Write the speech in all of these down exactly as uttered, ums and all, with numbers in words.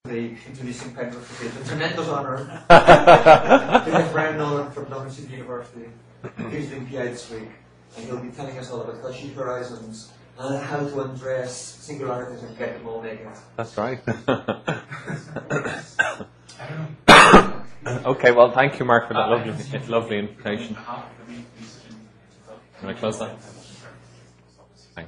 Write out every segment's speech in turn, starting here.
The introducing Penrith to a tremendous honour to have Brian Nolan from Dublin City University visiting P I this week, and he'll be telling us all about Cauchy horizons and how to undress singularities and get them all naked. That's right. Okay, well, thank you, Mark, for that lovely, lovely invitation. Can I close that? Thanks.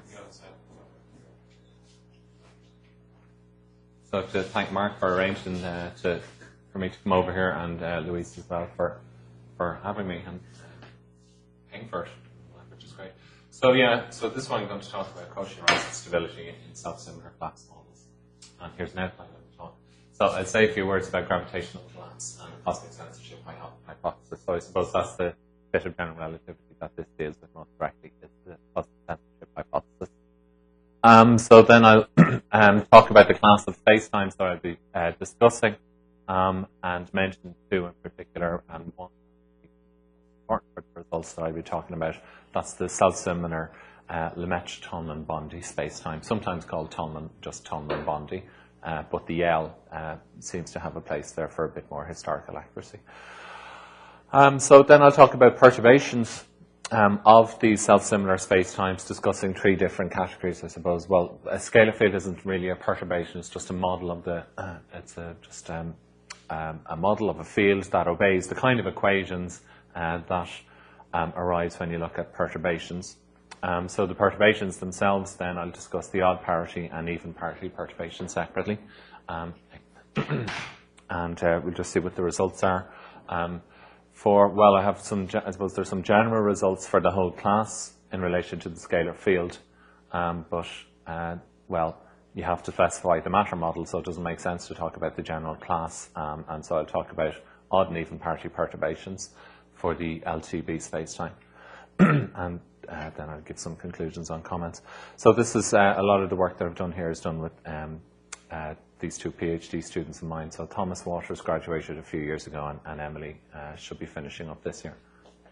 So to thank Mark for arranging uh, to for me to come over here, and uh, Louise as well for for having me and paying for it, which is great. So yeah, so this one I'm going to talk about Cauchy horizon stability in self-similar collapse models. And here's an outline of the talk. So I'll say a few words about gravitational collapse and cosmic censorship hypothesis. So I suppose that's the bit of general relativity that this deals with most directly, is the cosmic censorship hypothesis. Um, so then I'll um, talk about the class of space-time, so I'll be uh, discussing um, and mention two in particular, and one important for the results that I'll be talking about. That's the self-similar uh, Lemaitre-Toulmin-Bondy space-time, sometimes called Toulmin, just Toulmin-Bondy, uh, but the L uh, seems to have a place there for a bit more historical accuracy. Um, so then I'll talk about perturbations Um, of these self-similar space-times, discussing three different categories, I suppose. Well, a scalar field isn't really a perturbation; it's just a model of the. Uh, it's a, just um, um, a model of a field that obeys the kind of equations uh, that um, arise when you look at perturbations. Um, so the perturbations themselves, then I'll discuss the odd parity and even parity perturbations separately, um, and uh, we'll just see what the results are. Um, For, well, I have some, I suppose there's some general results for the whole class in relation to the scalar field, um, but, uh, well, you have to specify the matter model, so it doesn't make sense to talk about the general class, um, and so I'll talk about odd and even parity perturbations for the L T B spacetime, and uh, then I'll give some conclusions on comments. So this is, uh, a lot of the work that I've done here is done with um, uh, these two PhD students of mine. So Thomas Waters graduated a few years ago, and, and Emily uh, should be finishing up this year.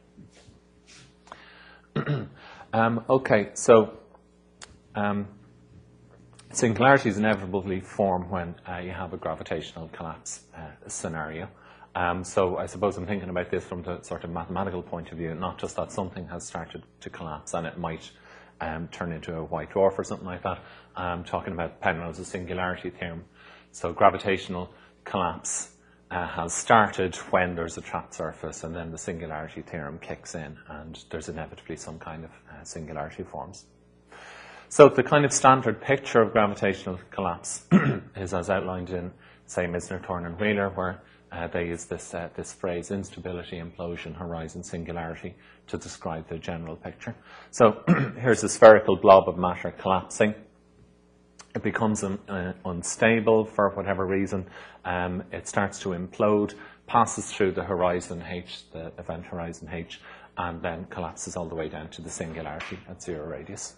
um, okay, so um, singularities inevitably form when uh, you have a gravitational collapse uh, scenario. Um, so I suppose I'm thinking about this from the sort of mathematical point of view, not just that something has started to collapse and it might um, turn into a white dwarf or something like that. I'm talking about Penrose's singularity theorem. So gravitational collapse uh, has started when there's a trapped surface, and then the singularity theorem kicks in, and there's inevitably some kind of uh, singularity forms. So the kind of standard picture of gravitational collapse is as outlined in, say, Misner, Thorne, and Wheeler, where uh, they use this, uh, this phrase, instability, implosion, horizon, singularity, to describe the general picture. So here's a spherical blob of matter collapsing. It becomes un, uh, unstable for whatever reason. Um, it starts to implode, passes through the horizon H, the event horizon H, and then collapses all the way down to the singularity at zero radius.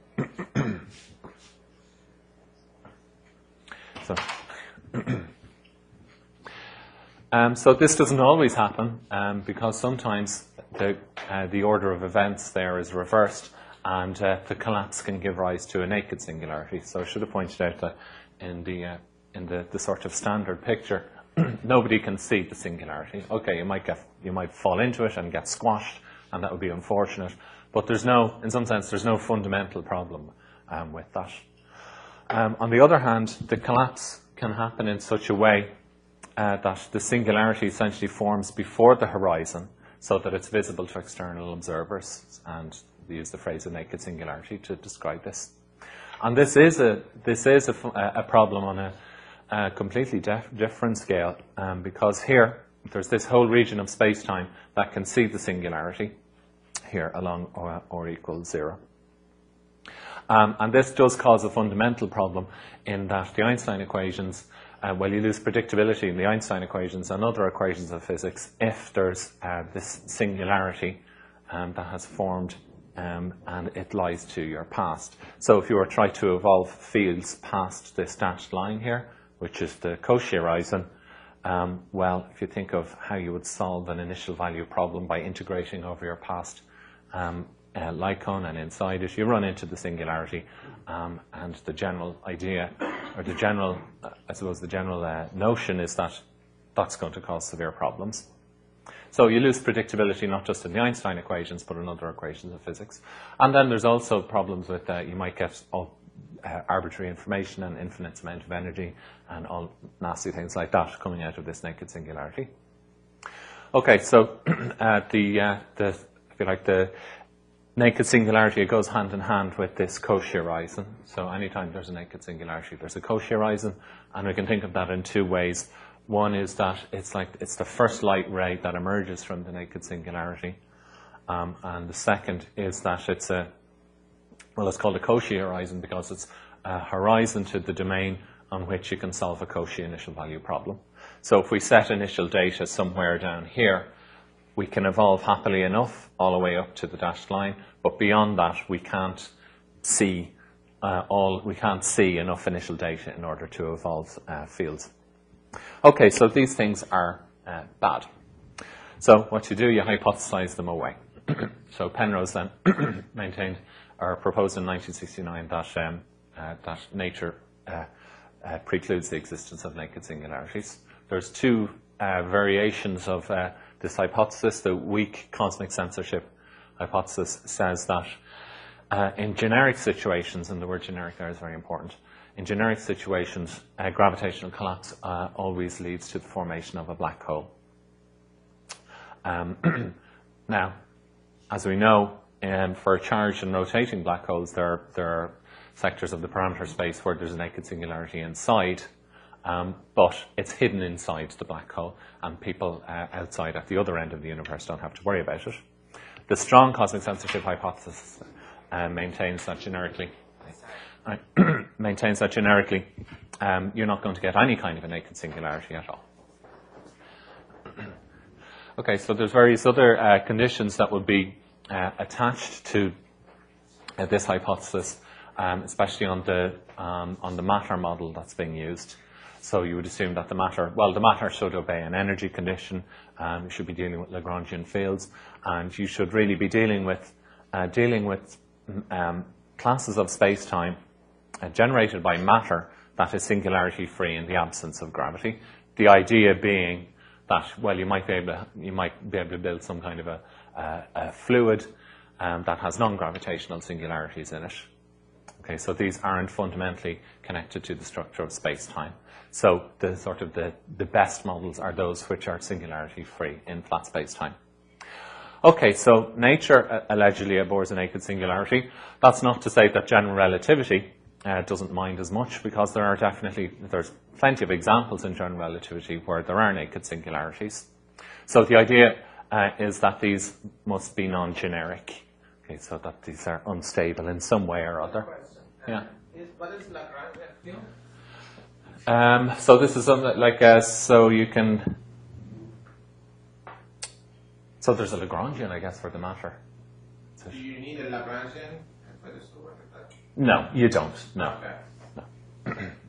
so, um, so this doesn't always happen, um, because sometimes the, uh, the order of events there is reversed, and uh, the collapse can give rise to a naked singularity. So I should have pointed out that in the uh, in the, the sort of standard picture, nobody can see the singularity. Okay, you might get you might fall into it and get squashed, and that would be unfortunate. But there's no, in some sense, there's no fundamental problem um, with that. Um, on the other hand, the collapse can happen in such a way uh, that the singularity essentially forms before the horizon, so that it's visible to external observers, and they use the phrase a naked singularity to describe this. And this is a, this is a, a problem on a, a completely def, different scale, um, because here there's this whole region of space-time that can see the singularity here along or, or equals zero. Um, and this does cause a fundamental problem in that the Einstein equations, uh, well, you lose predictability in the Einstein equations and other equations of physics if there's uh, this singularity um, that has formed Um, and it lies to your past. So if you were to try to evolve fields past this dashed line here, which is the Cauchy horizon, um, well, if you think of how you would solve an initial value problem by integrating over your past um, uh, light cone and inside it, you run into the singularity, um, and the general idea or the general, uh, I suppose the general uh, notion is that that's going to cause severe problems. So you lose predictability not just in the Einstein equations, but in other equations of physics. And then there's also problems with, uh, you might get all, uh, arbitrary information and infinite amount of energy and all nasty things like that coming out of this naked singularity. Okay, so uh, the, uh, the, if you like, the naked singularity, it goes hand in hand with this Cauchy horizon. So anytime there's a naked singularity, there's a Cauchy horizon, and we can think of that in two ways. One is that it's like it's the first light ray that emerges from the naked singularity, um, and the second is that it's a well, it's called a Cauchy horizon because it's a horizon to the domain on which you can solve a Cauchy initial value problem. So if we set initial data somewhere down here, we can evolve happily enough all the way up to the dashed line, but beyond that we can't see uh, all we can't see enough initial data in order to evolve uh, fields. Okay, so these things are uh, bad. So what you do, you hypothesize them away. So Penrose then maintained or proposed in nineteen sixty-nine that um, uh, that nature uh, uh, precludes the existence of naked singularities. There's two uh, variations of uh, this hypothesis. The weak cosmic censorship hypothesis says that uh, in generic situations, and the word generic there is very important, in generic situations, uh, gravitational collapse uh, always leads to the formation of a black hole. Um, now, as we know, um, for charged and rotating black holes, there, there are sectors of the parameter space where there's a naked singularity inside, um, but it's hidden inside the black hole, and people uh, outside at the other end of the universe don't have to worry about it. The strong cosmic censorship hypothesis uh, maintains that generically, uh, maintains that generically, um, you're not going to get any kind of a naked singularity at all. Okay, so there's various other uh, conditions that would be uh, attached to uh, this hypothesis, um, especially on the um, on the matter model that's being used. So you would assume that the matter, well, the matter should obey an energy condition. Um, you should be dealing with Lagrangian fields, and you should really be dealing with uh, dealing with um, classes of space-time uh, generated by matter that is singularity-free in the absence of gravity. The idea being that, well, you might be able to, you might be able to build some kind of a, a, a fluid um, that has non-gravitational singularities in it. Okay, so these aren't fundamentally connected to the structure of space-time. So the sort of the, the best models are those which are singularity-free in flat space-time. Okay, so nature uh, allegedly abhors a naked singularity. That's not to say that general relativity uh, doesn't mind as much, because there are definitely, there's plenty of examples in general relativity where there are naked singularities. So the idea uh, is that these must be non-generic. Okay, so that these are unstable in some way or other. Yeah. Is, what is Lagrangian field? Um, so this is something like, uh, so you can, so there's a Lagrangian, I guess, for the matter. Do you need a Lagrangian for this to work like that? No, you don't, no. Okay. no.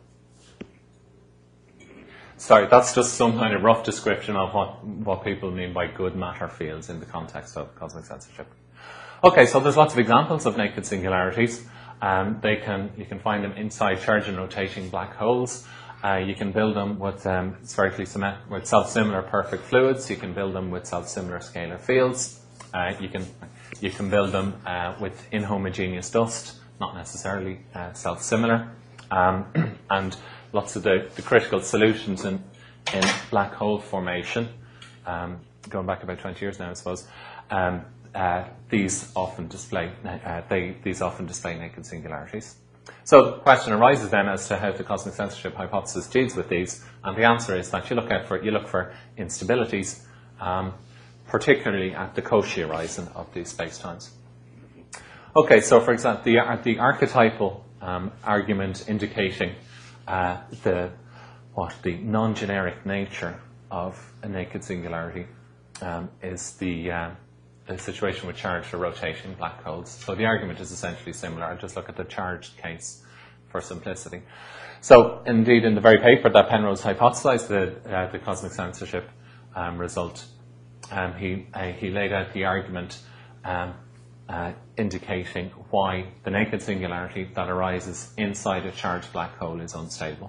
Sorry, that's just some kind of rough description of what, what people mean by good matter fields in the context of cosmic censorship. Okay, so there's lots of examples of naked singularities. Um, they can, you can find them inside charged and rotating black holes. Uh, you can build them with um, spherically symmetric, with self-similar perfect fluids. You can build them with self-similar scalar fields. Uh, you can you can build them uh, with inhomogeneous dust, not necessarily uh, self-similar. Um, and lots of the, the critical solutions in in black hole formation, um, going back about twenty years now, I suppose. Um, Uh, these often display uh, they these often display naked singularities. So the question arises then as to how the cosmic censorship hypothesis deals with these, and the answer is that you look out for you look for instabilities, um, particularly at the Cauchy horizon of these spacetimes. Okay, so for example, the the archetypal um, argument indicating uh, the what the non-generic nature of a naked singularity um, is the uh, a situation with charged or rotating black holes. So the argument is essentially similar. I'll just look at the charged case for simplicity. So indeed, in the very paper that Penrose hypothesized the, uh, the cosmic censorship um, result, um, he, uh, he laid out the argument um, uh, indicating why the naked singularity that arises inside a charged black hole is unstable.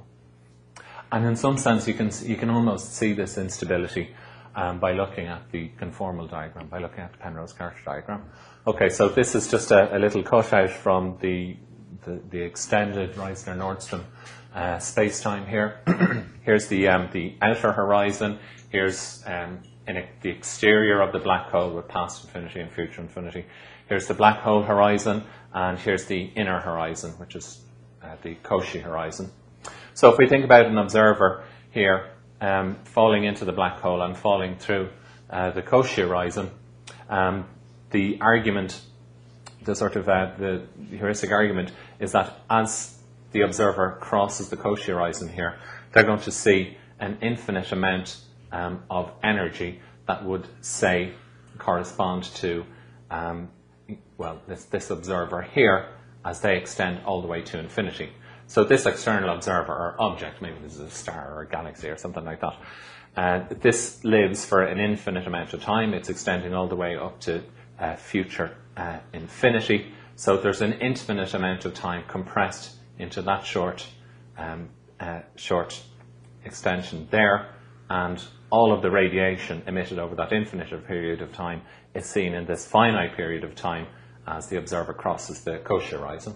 And in some sense, you can you can almost see this instability um, by looking at the conformal diagram, by looking at the Penrose-Carter diagram. Okay, so this is just a, a little cutout from the the, the extended Reisner-Nordstrom uh, space-time here. Here's the um, the outer horizon. Here's um, in a, the exterior of the black hole with past infinity and future infinity. Here's the black hole horizon, and here's the inner horizon, which is uh, the Cauchy horizon. So if we think about an observer here um, falling into the black hole and falling through uh, the Cauchy horizon, um, the argument, the sort of uh, the heuristic argument is that as the observer crosses the Cauchy horizon here, they're going to see an infinite amount um, of energy that would, say, correspond to, um, well, this, this observer here as they extend all the way to infinity. So this external observer or object, maybe this is a star or a galaxy or something like that, uh, this lives for an infinite amount of time. It's extending all the way up to uh, future uh, infinity. So there's an infinite amount of time compressed into that short, um, uh, short extension there, and all of the radiation emitted over that infinite period of time is seen in this finite period of time as the observer crosses the Cauchy horizon.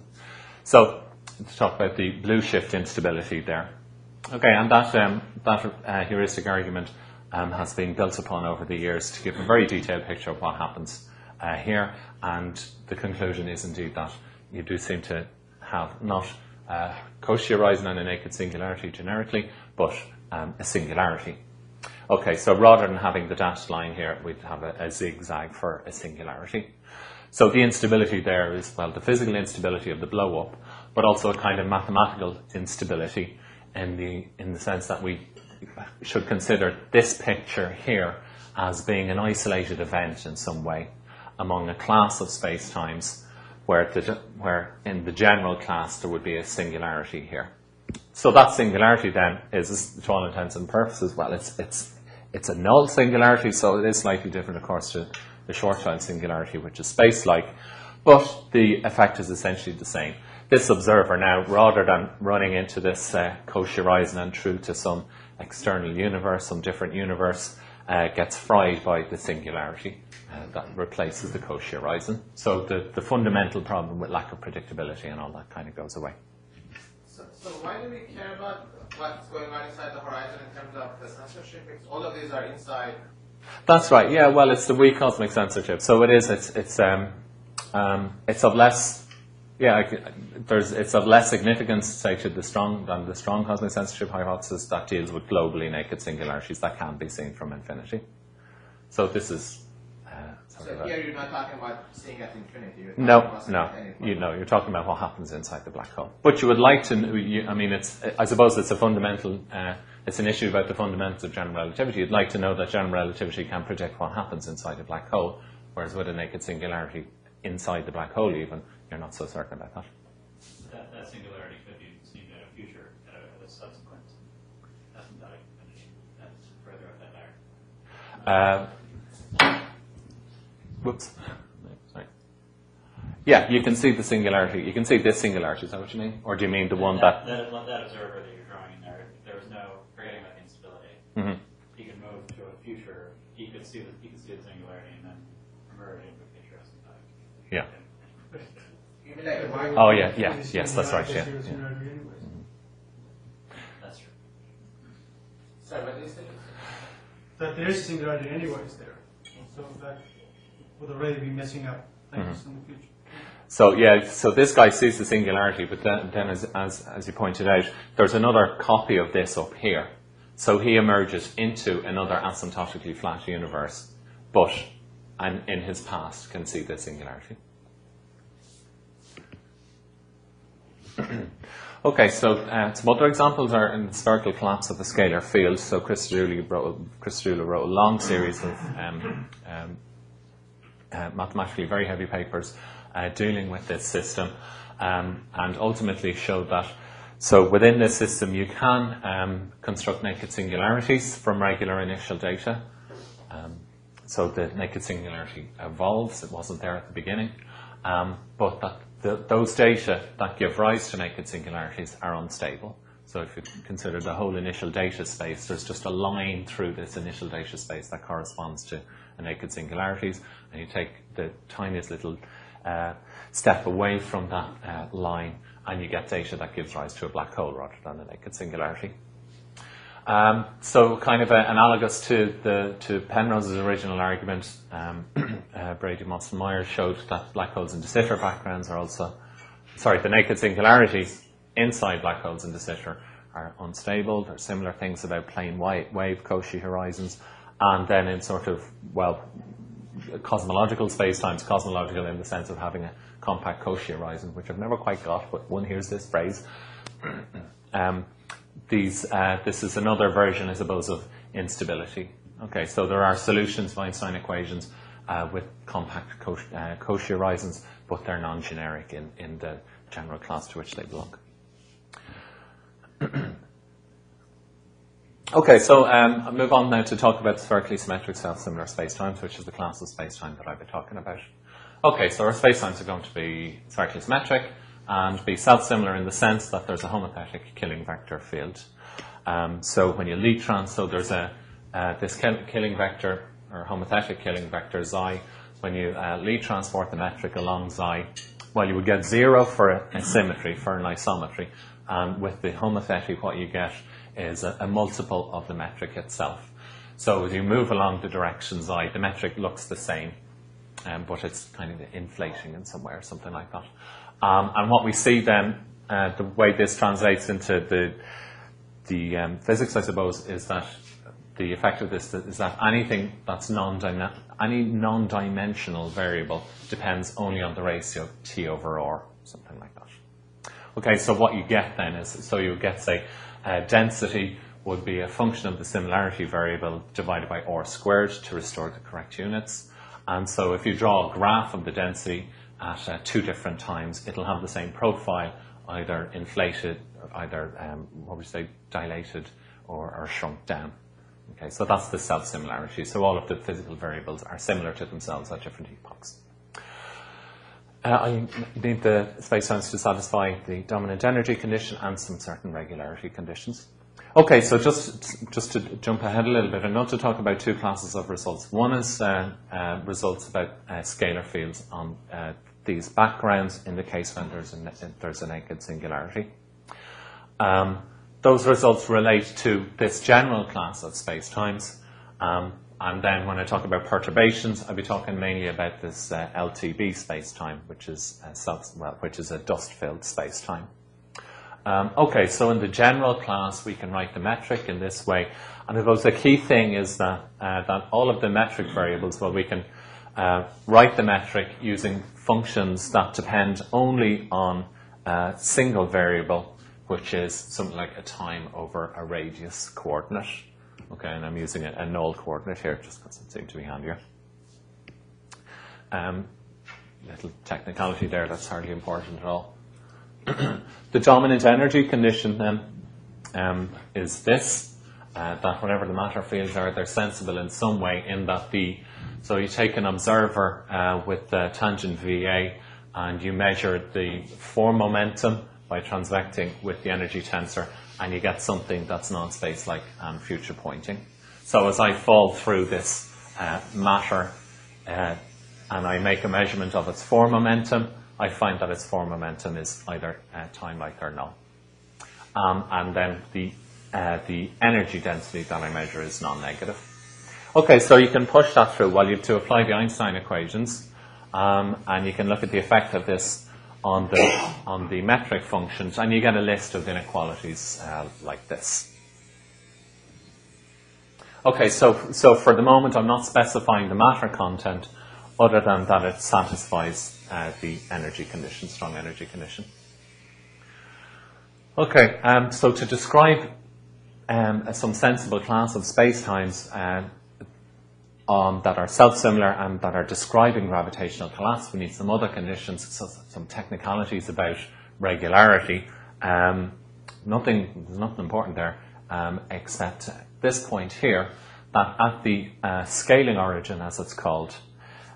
So to talk about the blue shift instability there. Okay, and that, um, that uh, heuristic argument um, has been built upon over the years to give a very detailed picture of what happens uh, here, and the conclusion is indeed that you do seem to have not uh, Cauchy horizon and a naked singularity generically, but um, a singularity. Okay, so rather than having the dashed line here, we'd have a, a zigzag for a singularity. So the instability there is, well, the physical instability of the blow-up, but also a kind of mathematical instability in the in the sense that we should consider this picture here as being an isolated event in some way among a class of space-times where, the, where in the general class there would be a singularity here. So that singularity then is, to all intents and purposes, well, it's it's it's a null singularity, so it is slightly different, of course, to the Schwarzschild singularity, which is space-like, but the effect is essentially the same. This observer now, rather than running into this uh, Cauchy horizon and through to some external universe, some different universe, uh, gets fried by the singularity uh, that replaces the Cauchy horizon. So the, the fundamental problem with lack of predictability and all that kind of goes away. So, so why do we care about what's going on inside the horizon in terms of the censorship? Because all of these are inside. That's right. Yeah. Well, it's the weak cosmic censorship. So it is. It's it's um, um, it's of less. Yeah. There's it's of less significance, say, to the strong than the strong cosmic censorship hypothesis that deals with globally naked singularities that can be seen from infinity. So this is. Uh, so here you're not talking about seeing at infinity. You're no, about no. at You know, you're talking about what happens inside the black hole. But you would like to. You, I mean, it's. I suppose it's a fundamental. Uh, It's an issue about the fundamentals of general relativity. You'd like to know that general relativity can predict what happens inside a black hole, whereas with a naked singularity inside the black hole even, you're not so certain about that. That, that singularity could be seen in a future, at a, at a subsequent asymptotic infinity. That's further up that ladder. Uh, whoops. Sorry. Yeah, you can see the singularity. You can see this singularity. Is that what you mean? Or do you mean the one that... That, that, that observer that you're drawing in there, if there was no, forgetting about the instability, Mm-hmm. he could move to a future, he could see the, he could see the singularity and then emerge into a future asymptotic. Yeah. You mean like a wide- Oh, yeah, yeah, yes, that's right, yeah. yeah. That's true. Sorry, what did you say? That there is a singularity anyways there. So that would already be messing up things Mm-hmm. in the future. So yeah, so this guy sees the singularity, but then, then as, as as you pointed out, there's another copy of this up here. So he emerges into another asymptotically flat universe, but and in his past can see the singularity. Okay, so uh, some other examples are in the spherical collapse of the scalar field. So Christodoulou wrote, Christodoulou wrote a long series of um, um, uh, mathematically very heavy papers uh, dealing with this system, um, and ultimately showed that so within this system you can um, construct naked singularities from regular initial data. Um, so the naked singularity evolves. It wasn't there at the beginning. um, but that the, those data that give rise to naked singularities are unstable. So if you consider the whole initial data space, there's just a line through this initial data space that corresponds to a naked singularities, and you take the tiniest little uh, step away from that uh, line, and you get data that gives rise to a black hole rather than a naked singularity. Um, so kind of a, analogous to the to Penrose's original argument, um, uh, Brady, Moss, and Myers showed that black holes in de Sitter backgrounds are also, sorry, the naked singularities inside black holes in de Sitter are unstable. There are similar things about plane wave Cauchy horizons, and then in sort of, well, cosmological spacetimes, cosmological in the sense of having a compact Cauchy horizon, which I've never quite got, but one hears this phrase. um, These, uh, this is another version, I suppose, of instability. Okay, so there are solutions to Einstein equations uh, with compact Cauchy, uh, Cauchy horizons, but they're non-generic in, in the general class to which they belong. Okay, so um, I'll move on now to talk about spherically symmetric self-similar spacetimes, which is the class of spacetime that I've been talking about. Okay, so our spacetimes are going to be spherically symmetric and be self-similar in the sense that there's a homothetic killing vector field. Um, so when you lead trans, so there's a uh, this killing vector or homothetic killing vector xi. When you uh, lead transport the metric along xi, well, you would get zero for a, a symmetry, for an isometry, and with the homothetic, what you get is a, a multiple of the metric itself. So as you move along the direction xi, the metric looks the same, um, but it's kind of inflating in some way or something like that. Um, and what we see then, uh, the way this translates into the the um, physics, I suppose, is that the effect of this is that anything that's non any non-dimensional variable depends only on the ratio T over R, something like that. Okay, so what you get then is, so you get, say, uh, density would be a function of the similarity variable divided by R squared to restore the correct units. And so if you draw a graph of the density at uh, two different times, it'll have the same profile, either inflated, or either, um, what would you say, dilated or, or shrunk down. Okay, so that's the self-similarity. So all of the physical variables are similar to themselves at different epochs. Uh, I need the spacetimes to satisfy the dominant energy condition and some certain regularity conditions. Okay, so just just to jump ahead a little bit, I want to talk about two classes of results. One is uh, uh, results about uh, scalar fields on uh, these backgrounds in the case when there's a, there's a naked singularity. Um, those results relate to this general class of spacetimes. Um, and then when I talk about perturbations, I'll be talking mainly about this uh, L T B spacetime, which is a self, well, which is a dust-filled spacetime. Um, okay, so in the general class, we can write the metric in this way. And I suppose the key thing is that, uh, that all of the metric variables, well, we can uh, write the metric using functions that depend only on a single variable, which is something like a time over a radius coordinate. Okay, and I'm using a, a null coordinate here just because it seemed to be handier. Um, little technicality there, that's hardly important at all. The dominant energy condition then um, is this, uh, that whatever the matter fields are, they're sensible in some way in that the, so you take an observer uh, with the tangent V A and you measure the form momentum by transvecting with the energy tensor, and you get something that's non-space-like and future pointing. So as I fall through this uh, matter uh, and I make a measurement of its form momentum, I find that its form momentum is either uh, time-like or null. Um, and then the, uh, the energy density that I measure is non-negative. Okay, so you can push that through. Well, you have to apply the Einstein equations, um, and you can look at the effect of this on the, on the metric functions, and you get a list of inequalities uh, like this. Okay, so, so for the moment I'm not specifying the matter content other than that it satisfies uh, the energy condition, strong energy condition. Okay, um, so to describe um, some sensible class of spacetimes uh, um, that are self-similar and that are describing gravitational collapse, we need some other conditions, so some technicalities about regularity. Um, nothing, there's nothing important there, um, except this point here, that at the uh, scaling origin, as it's called,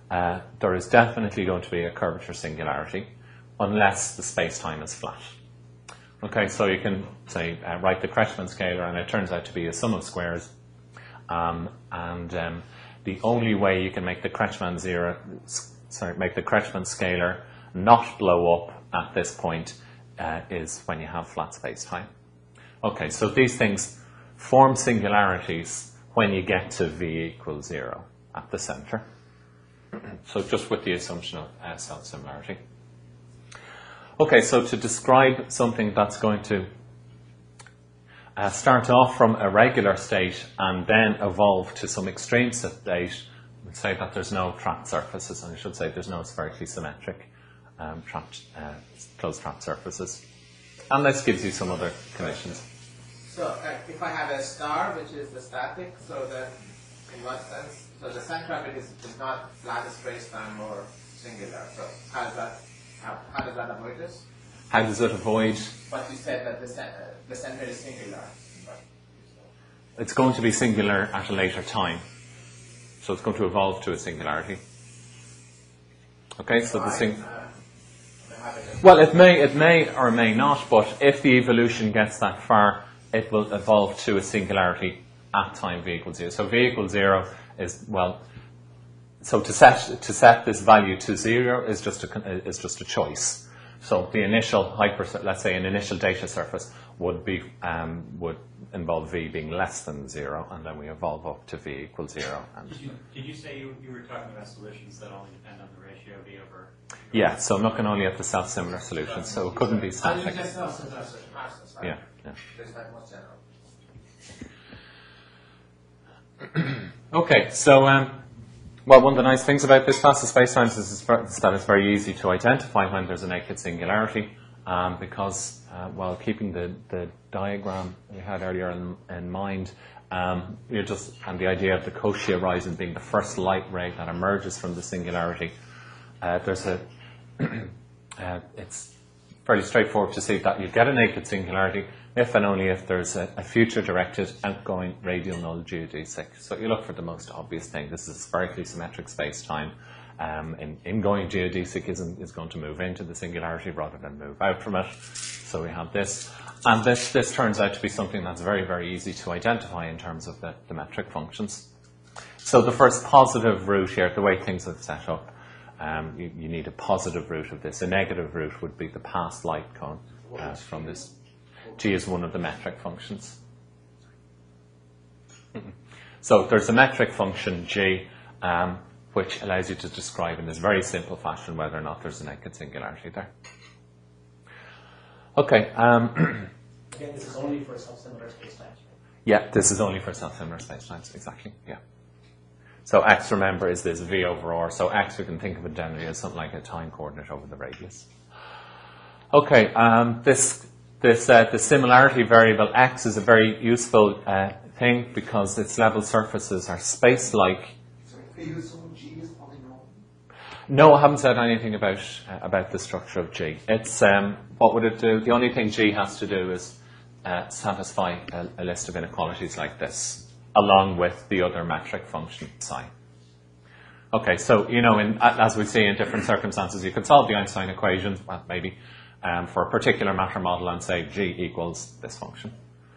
uh, there is definitely going to be a curvature singularity unless the space-time is flat. Okay, so you can say uh, write the Kretschmann scalar, and it turns out to be a sum of squares. Um, and um, the only way you can make the Kretschmann zero, sorry, make the Kretschmann scalar not blow up at this point uh, is when you have flat space-time. Okay, so these things form singularities when you get to v equals zero at the center. So just with the assumption of uh, self-similarity. Okay, so to describe something that's going to uh, start off from a regular state and then evolve to some extreme state, we'd say that there's no trapped surfaces, and I should say there's no spherically symmetric um, trapped, uh, closed trapped surfaces. And this gives you some other conditions. So uh, if I have a star, which is the static, so that in what sense? So the center of it is, is not flat space-time or singular. So how does that how, how does that avoid this? How does it avoid? But you said that the, cen- uh, the center is singular. But It's going to be singular at a later time. So it's going to evolve to a singularity. Okay, so the sing. uh, have it- Well, it may, it may or may not, but if the evolution gets that far, it will evolve to a singularity at time v equals zero. So v equals zero is, well, so to set to set this value to zero is just a is just a choice. So the initial hyper, let's say an initial data surface would be um, would involve v being less than zero, and then we evolve up to v equals zero. And Did you, did you say you, you were talking about solutions that only depend on the ratio v over? yeah, so I'm looking only at the self-similar solutions, so it couldn't be I static. mean, just not process, process, right? Yeah, yeah. Just like more general. Okay, so um, well, one of the nice things about this class of spacetimes is that it's very easy to identify when there's a naked singularity, um, because uh, while keeping the, the diagram we had earlier in, in mind, um, you're just and the idea of the Cauchy horizon being the first light ray that emerges from the singularity, uh, there's a uh, it's fairly straightforward to see that you get a naked singularity if and only if there's a, a future-directed outgoing radial null geodesic. So you look for the most obvious thing. This is a spherically symmetric space-time. Um, in, ingoing geodesic isn't, is going to move into the singularity rather than move out from it. So we have this. And this, this turns out to be something that's very, very easy to identify in terms of the, the metric functions. So the first positive root here, the way things are set up, um, you, you need a positive root of this. A negative root would be the past light cone uh, from this. G is one of the metric functions. So there's a metric function G, um, which allows you to describe in this very simple fashion whether or not there's a naked singularity there. Okay. Um, Again, this is only for self-similar spacetimes, right? yeah, this is only for self-similar spacetimes, exactly. Yeah. So X, remember, is this V over R. So X, we can think of it generally as something like a time coordinate over the radius. Okay. Um, this. This, uh, the similarity variable X is a very useful uh, thing because its level surfaces are space-like. So if you use some G is polynomial. No, I haven't said anything about uh, about the structure of G. It's um, what would it do? The only thing G has to do is uh, satisfy a, a list of inequalities like this, along with the other metric function psi. Okay, so you know, in, as we see in different circumstances, you could solve the Einstein equation, well, maybe. Um, for a particular matter model and say G equals this function.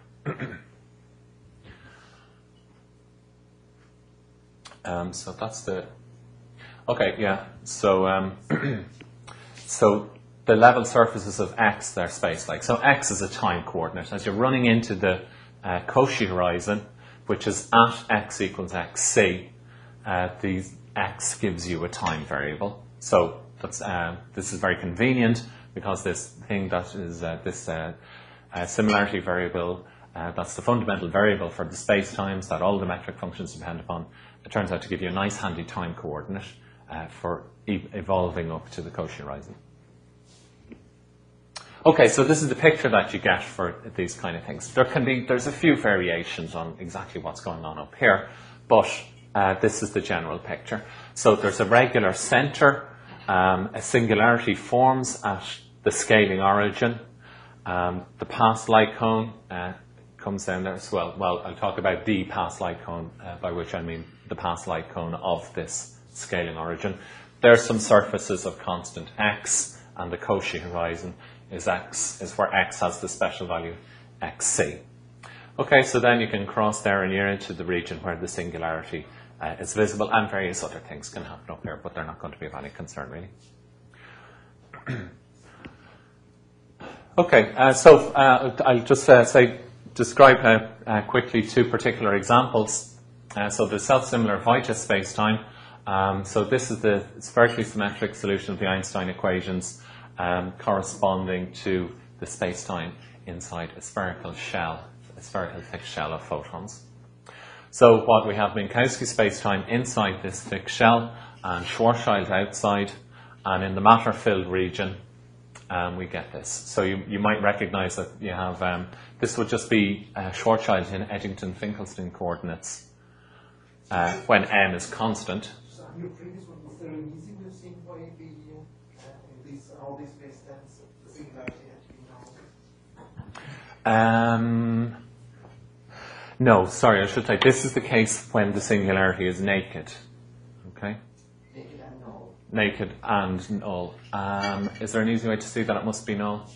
um, so that's the, okay, yeah, so um, so the level surfaces of X, they're space-like. So X is a time coordinate. As you're running into the uh, Cauchy horizon, which is at X equals Xc, uh, the X gives you a time variable. So that's, uh, this is very convenient because this thing that is uh, this uh, uh, similarity variable, uh, that's the fundamental variable for the space-times that all the metric functions depend upon, it turns out to give you a nice handy time coordinate uh, for e evolving up to the Cauchy horizon. Okay, so this is the picture that you get for these kind of things. There can be, there's a few variations on exactly what's going on up here, but uh, this is the general picture. So there's a regular center, um, a singularity forms at the scaling origin. Um, the past light cone uh, comes down there as well. Well, I'll talk about the past light cone, uh, by which I mean the past light cone of this scaling origin. There's some surfaces of constant x, and the Cauchy horizon is x, is where x has the special value xc. Okay, so then you can cross there and you're into the region where the singularity uh, is visible, and various other things can happen up here, but they're not going to be of any concern really. Okay, uh, so uh, I'll just uh, say, describe uh, uh, quickly two particular examples. Uh, so the self-similar Vijay space-time. Um, so this is the spherically symmetric solution of the Einstein equations um, corresponding to the space-time inside a spherical shell, a spherical thick shell of photons. So what we have Minkowski space-time inside this thick shell and Schwarzschild outside, and in the matter-filled region um, we get this. So you, you might recognize that you have, um, this would just be uh, Schwarzschild in Eddington-Finkelstein coordinates uh, when m is constant. So your previous one, was there an easy way of seeing why the, uh, in these, all these space times, the singularity had to be null? Um, no, sorry, I should say this is the case when the singularity is naked. Okay? Naked and null. Naked and null. Um, is there an easy way to see that it must be null?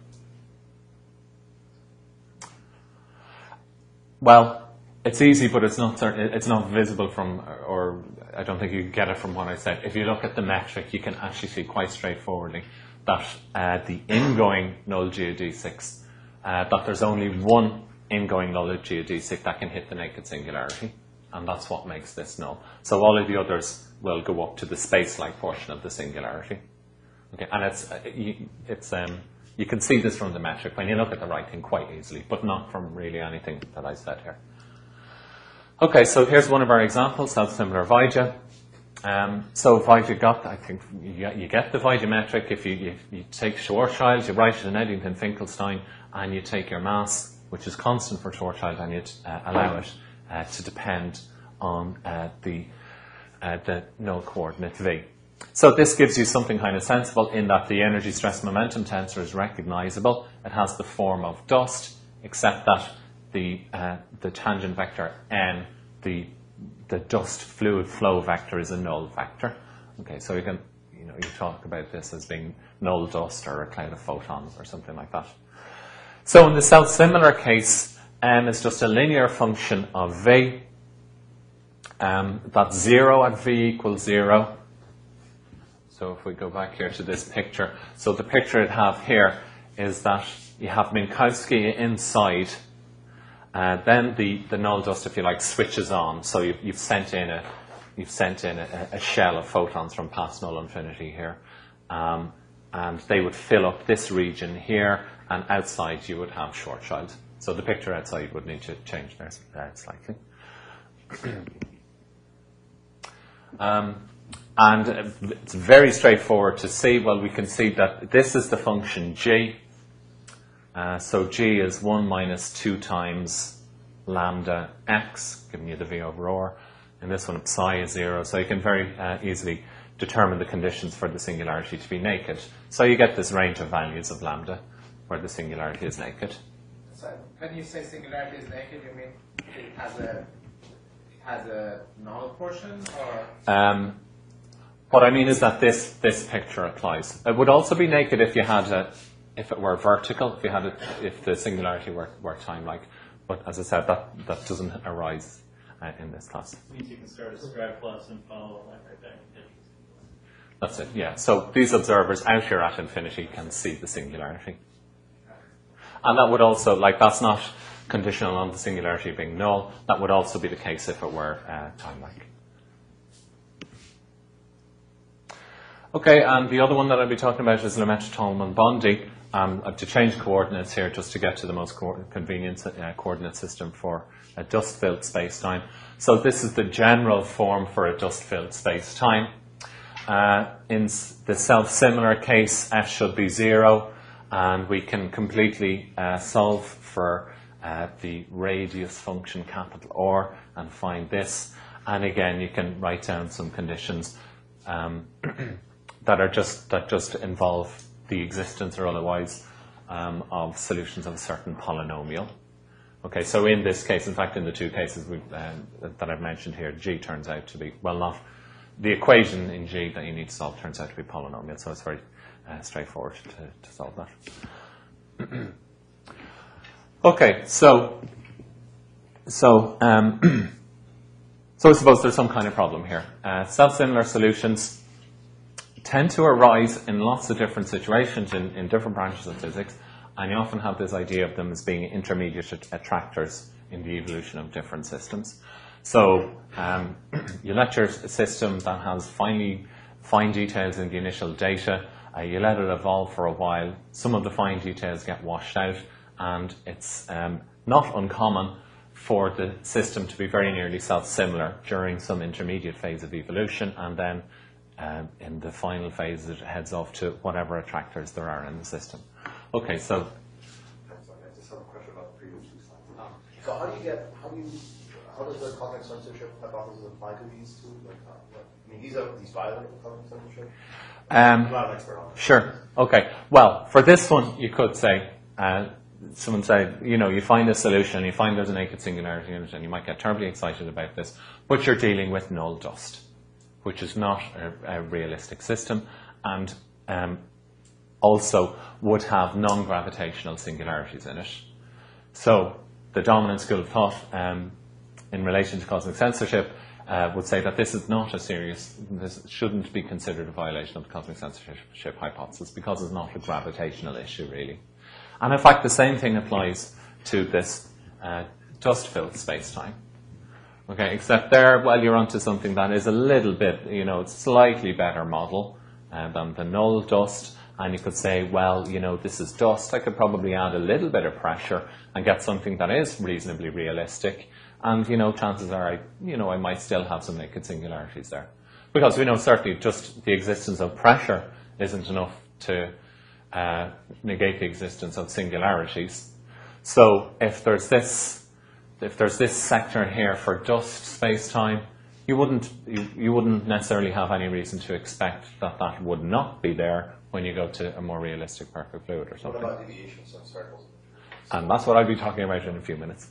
Well, it's easy, but it's not certain, it's not visible from, or I don't think you can get it from what I said. If you look at the metric, you can actually see quite straightforwardly that uh, the ingoing null geodesics, uh, that there's only one ingoing null geodesic that can hit the naked singularity, and that's what makes this null. So all of the others will go up to the space-like portion of the singularity. Okay, and it's uh, you, it's um, you can see this from the metric when you look at the right thing quite easily, but not from really anything that I said here. Okay, so here's one of our examples, self-similar Vijay. Um, so Vijay got, I think you get, you get the Vijay metric if you, you, you take Schwarzschild, you write it in Eddington-Finkelstein, and you take your mass, which is constant for Schwarzschild, and you uh, allow it uh, to depend on uh, the, uh, the null coordinate v. So this gives you something kind of sensible in that the energy stress momentum tensor is recognizable. It has the form of dust, except that the uh, the tangent vector n, the the dust fluid flow vector, is a null vector. Okay, so you can you know you talk about this as being null dust or a cloud of photons or something like that. So in the self-similar case, m is just a linear function of v. Um, that's zero at v equals zero. So if we go back here to this picture, so the picture I'd have here is that you have Minkowski inside. Uh, then the, the null dust, if you like, switches on. So you've, you've sent in a you've sent in a, a shell of photons from past null infinity here, um, and they would fill up this region here, and outside you would have Schwarzschild. So the picture outside would need to change there uh, slightly. um, and it's very straightforward to see. Well, we can see that this is the function g. Uh, so g is one minus two times lambda x, giving you the v over r. And this one, psi is zero. So you can very uh, easily determine the conditions for the singularity to be naked. So you get this range of values of lambda where the singularity is naked. So when you say singularity is naked, you mean it has a it has a null portion, or? Um, what I mean is that this this picture applies. It would also be naked if you had a if it were vertical, if you had it, if the singularity were, were time-like. But as I said, that, that doesn't arise uh, in this class. It means you can start a spread plus and follow that right back to infinity. That's it, yeah. So these observers out here at infinity can see the singularity. And that would also, like, that's not conditional on the singularity being null. That would also be the case if it were uh, time-like. Okay, and the other one that I'll be talking about is Lemaitre-Tolman-Bondy. Um, I have to change coordinates here just to get to the most co convenient uh, coordinate system for a dust-filled space-time. So this is the general form for a dust-filled space-time. Uh, in the self-similar case, f should be zero, and we can completely uh, solve for uh, the radius function capital R and find this. And again, you can write down some conditions um, that are just that just involve the existence or otherwise um, of solutions of a certain polynomial. Okay, so in this case, in fact, in the two cases we've, um, that I've mentioned here, G turns out to be, well, not the equation in G that you need to solve turns out to be polynomial, so it's very uh, straightforward to, to solve that. Okay, so so um, so I suppose there's some kind of problem here. Uh, self-similar solutions tend to arise in lots of different situations in, in different branches of physics, and you often have this idea of them as being intermediate att- attractors in the evolution of different systems. So um, you let your system that has finely, fine details in the initial data, uh, you let it evolve for a while, some of the fine details get washed out, and it's um, not uncommon for the system to be very nearly self-similar during some intermediate phase of evolution, and then um, in the final phase it heads off to whatever attractors there are in the system. Okay, so... I'm sorry, I just have a question about the previous two slides. So how do you get, how do you, how does the context censorship hypothesis apply to these two? Like, uh, what, I mean, these are, these violate the context censorship? Um, I'm not an expert on this. Sure. Okay. Well, for this one, you could say, uh, someone said, you know, you find a solution, you find there's a naked singularity in it, and you might get terribly excited about this, but you're dealing with null dust, which is not a, a realistic system, and um, also would have non-gravitational singularities in it. So the dominant school of thought um, in relation to cosmic censorship uh, would say that this is not a serious, this shouldn't be considered a violation of the cosmic censorship hypothesis because it's not a gravitational issue really. And in fact the same thing applies to this uh, dust-filled space-time. Okay, except there, well, you're onto something that is a little bit, you know, it's slightly better model uh, than the null dust. And you could say, well, you know, this is dust. I could probably add a little bit of pressure and get something that is reasonably realistic. And, you know, chances are, I, you know, I might still have some naked singularities there. Because we know certainly just the existence of pressure isn't enough to uh, negate the existence of singularities. So if there's this, if there's this sector here for dust space-time, you wouldn't, you, you wouldn't necessarily have any reason to expect that that would not be there when you go to a more realistic perfect fluid or something. What about deviations and circles? And that's what I'll be talking about in a few minutes.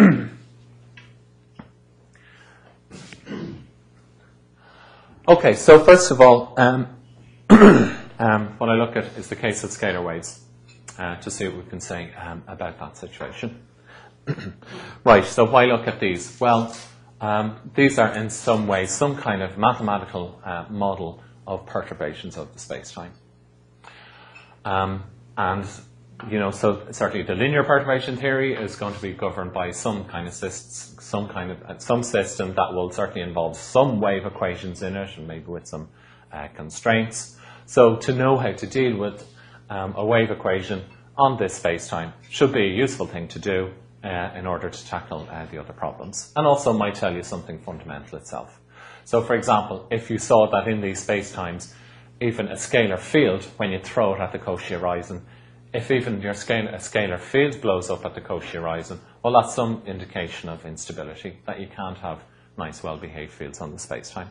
Okay, so first of all, um, um, what I look at is the case of scalar waves uh, to see what we can say um, about that situation. Right, so why look at these? Well, um, these are in some way some kind of mathematical uh, model of perturbations of the space-time. Um, and, you know, so certainly the linear perturbation theory is going to be governed by some kind of syst- some kind of uh, some system that will certainly involve some wave equations in it, and maybe with some uh, constraints. So to know how to deal with um, a wave equation on this space-time should be a useful thing to do uh, in order to tackle uh, the other problems, and also might tell you something fundamental itself. So, for example, if you saw that in these space-times, even a scalar field, when you throw it at the Cauchy horizon, if even your scale, a scalar field blows up at the Cauchy horizon, well, that's some indication of instability, that you can't have nice, well-behaved fields on the space-time.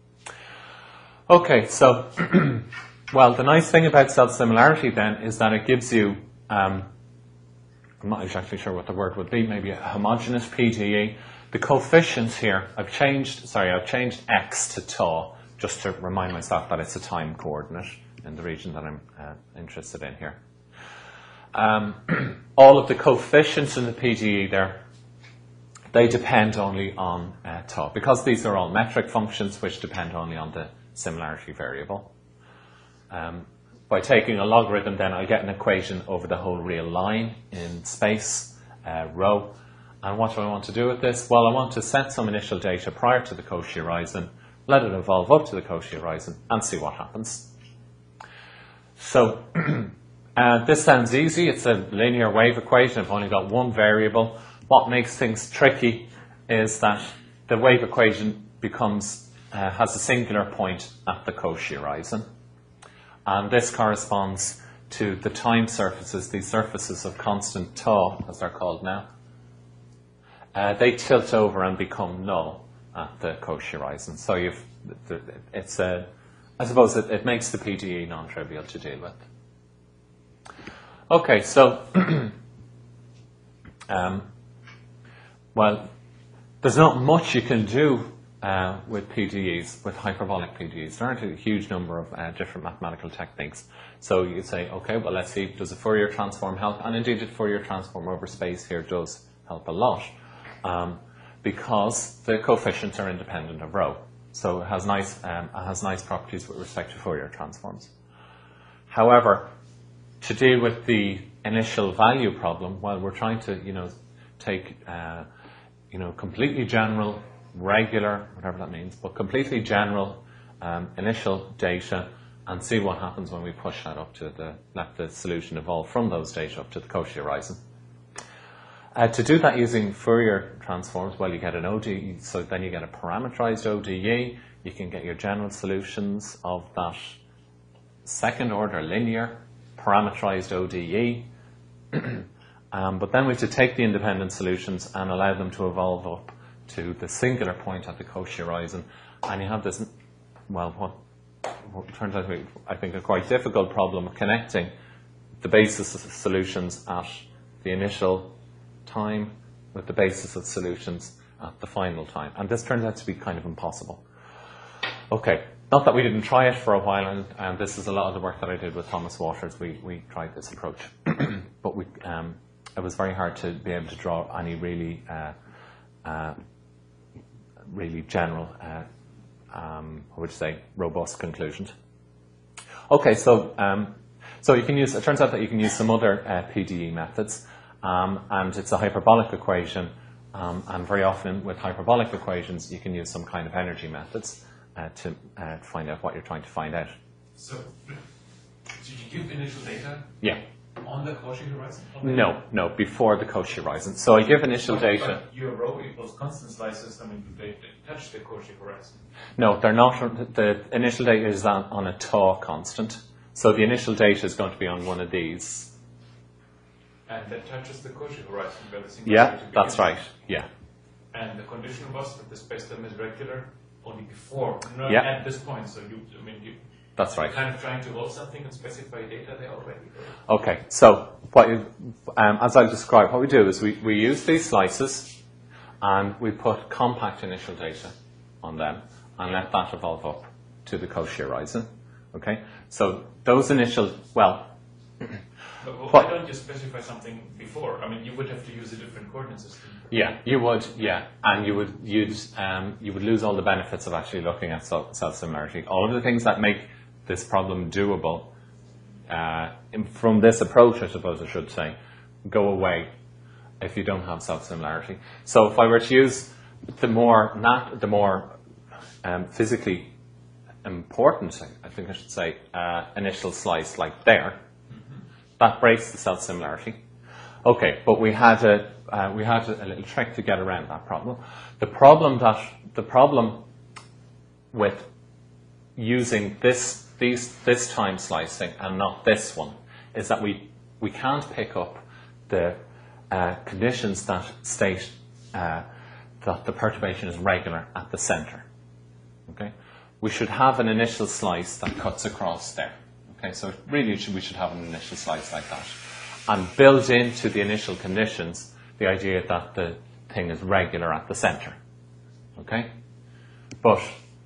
Okay, so, well, the nice thing about self-similarity then is that it gives you, um, I'm not exactly sure what the word would be, maybe a homogeneous P D E. The coefficients here, I've changed, sorry, I've changed x to tau, just to remind myself that it's a time coordinate in the region that I'm uh, interested in here. Um, all of the coefficients in the P D E there, they depend only on uh, tau, because these are all metric functions which depend only on the similarity variable. Um, by taking a logarithm then I'll get an equation over the whole real line in space, uh, rho. And what do I want to do with this? Well, I want to set some initial data prior to the Cauchy horizon, let it evolve up to the Cauchy horizon, and see what happens. So, uh, this sounds easy. It's a linear wave equation. I've only got one variable. What makes things tricky is that the wave equation becomes, uh, has a singular point at the Cauchy horizon. And this corresponds to the time surfaces, these surfaces of constant tau, as they're called now. Uh, they tilt over and become null at the Cauchy horizon. So you've, it's a, I suppose it, it makes the P D E non-trivial to deal with. Okay, so, um, well, there's not much you can do uh, with P D Es, with hyperbolic P D Es. There aren't a huge number of uh, different mathematical techniques. So you say, okay, well, let's see, does a Fourier transform help? And indeed, the Fourier transform over space here does help a lot, um, because the coefficients are independent of rho. So it has nice, um, it has nice properties with respect to Fourier transforms. However, to deal with the initial value problem, well, we're trying to, you know, take, uh, you know, completely general, regular, whatever that means, but completely general um, initial data and see what happens when we push that up to the, let the solution evolve from those data up to the Cauchy horizon. Uh, to do that using Fourier transforms, well, you get an O D E, so then you get a parameterized O D E, you can get your general solutions of that second order linear parameterized O D E, um, but then we have to take the independent solutions and allow them to evolve up to the singular point at the Cauchy horizon, and you have this, well, what, what turns out to be, I think, a quite difficult problem of connecting the basis of the solutions at the initial time with the basis of solutions at the final time. And this turns out to be kind of impossible. Okay, not that we didn't try it for a while, and, and this is a lot of the work that I did with Thomas Waters. We, we tried this approach, but we, um, it was very hard to be able to draw any really, uh, uh, really general, uh, um, I would say, robust conclusions. Okay, so um, so you can use. It turns out that you can use some other uh, P D E methods. Um, and it's a hyperbolic equation, um, and very often with hyperbolic equations you can use some kind of energy methods uh, to uh, find out what you're trying to find out. So, did you give initial data Yeah. on the Cauchy horizon? No, no, before the Cauchy horizon. So I give initial But- data. But your rho equals constant slices, I mean, do they touch the Cauchy horizon? No, they're not. The initial data is on, on a tau constant. So the initial data is going to be on one of these. And that touches the Cauchy horizon where the Yeah, singularity that's begins. right. Yeah. And the condition was that the spacetime is regular only before, not Yeah. at this point. So you, I mean, you That's right. kind of trying to hold something and specify data there already. or- Okay, so what you, um, as I'll describe, what we do is we, we use these slices and we put compact initial data on them and let that evolve up to the Cauchy horizon. Okay, so those initial, well, But well, What- why don't you specify something before? I mean, you would have to use a different coordinate system. yeah, you would, yeah, and you would use, um, you would lose all the benefits of actually looking at self- self-similarity. All of the things that make this problem doable uh, in, from this approach, I suppose I should say, go away if you don't have self-similarity. So if I were to use the more nat- the more um, physically important, I think I should say, uh, initial slice like there, that breaks the self-similarity. Okay, but we had a uh, we had a, a little trick to get around that problem. The problem that the problem with using this these this time slicing and not this one is that we we can't pick up the uh, conditions that state uh, that the perturbation is regular at the center. Okay, we should have an initial slice that cuts across there. Okay, so really should, we should have an initial slice like that. And build into the initial conditions the idea that the thing is regular at the center. Okay? But,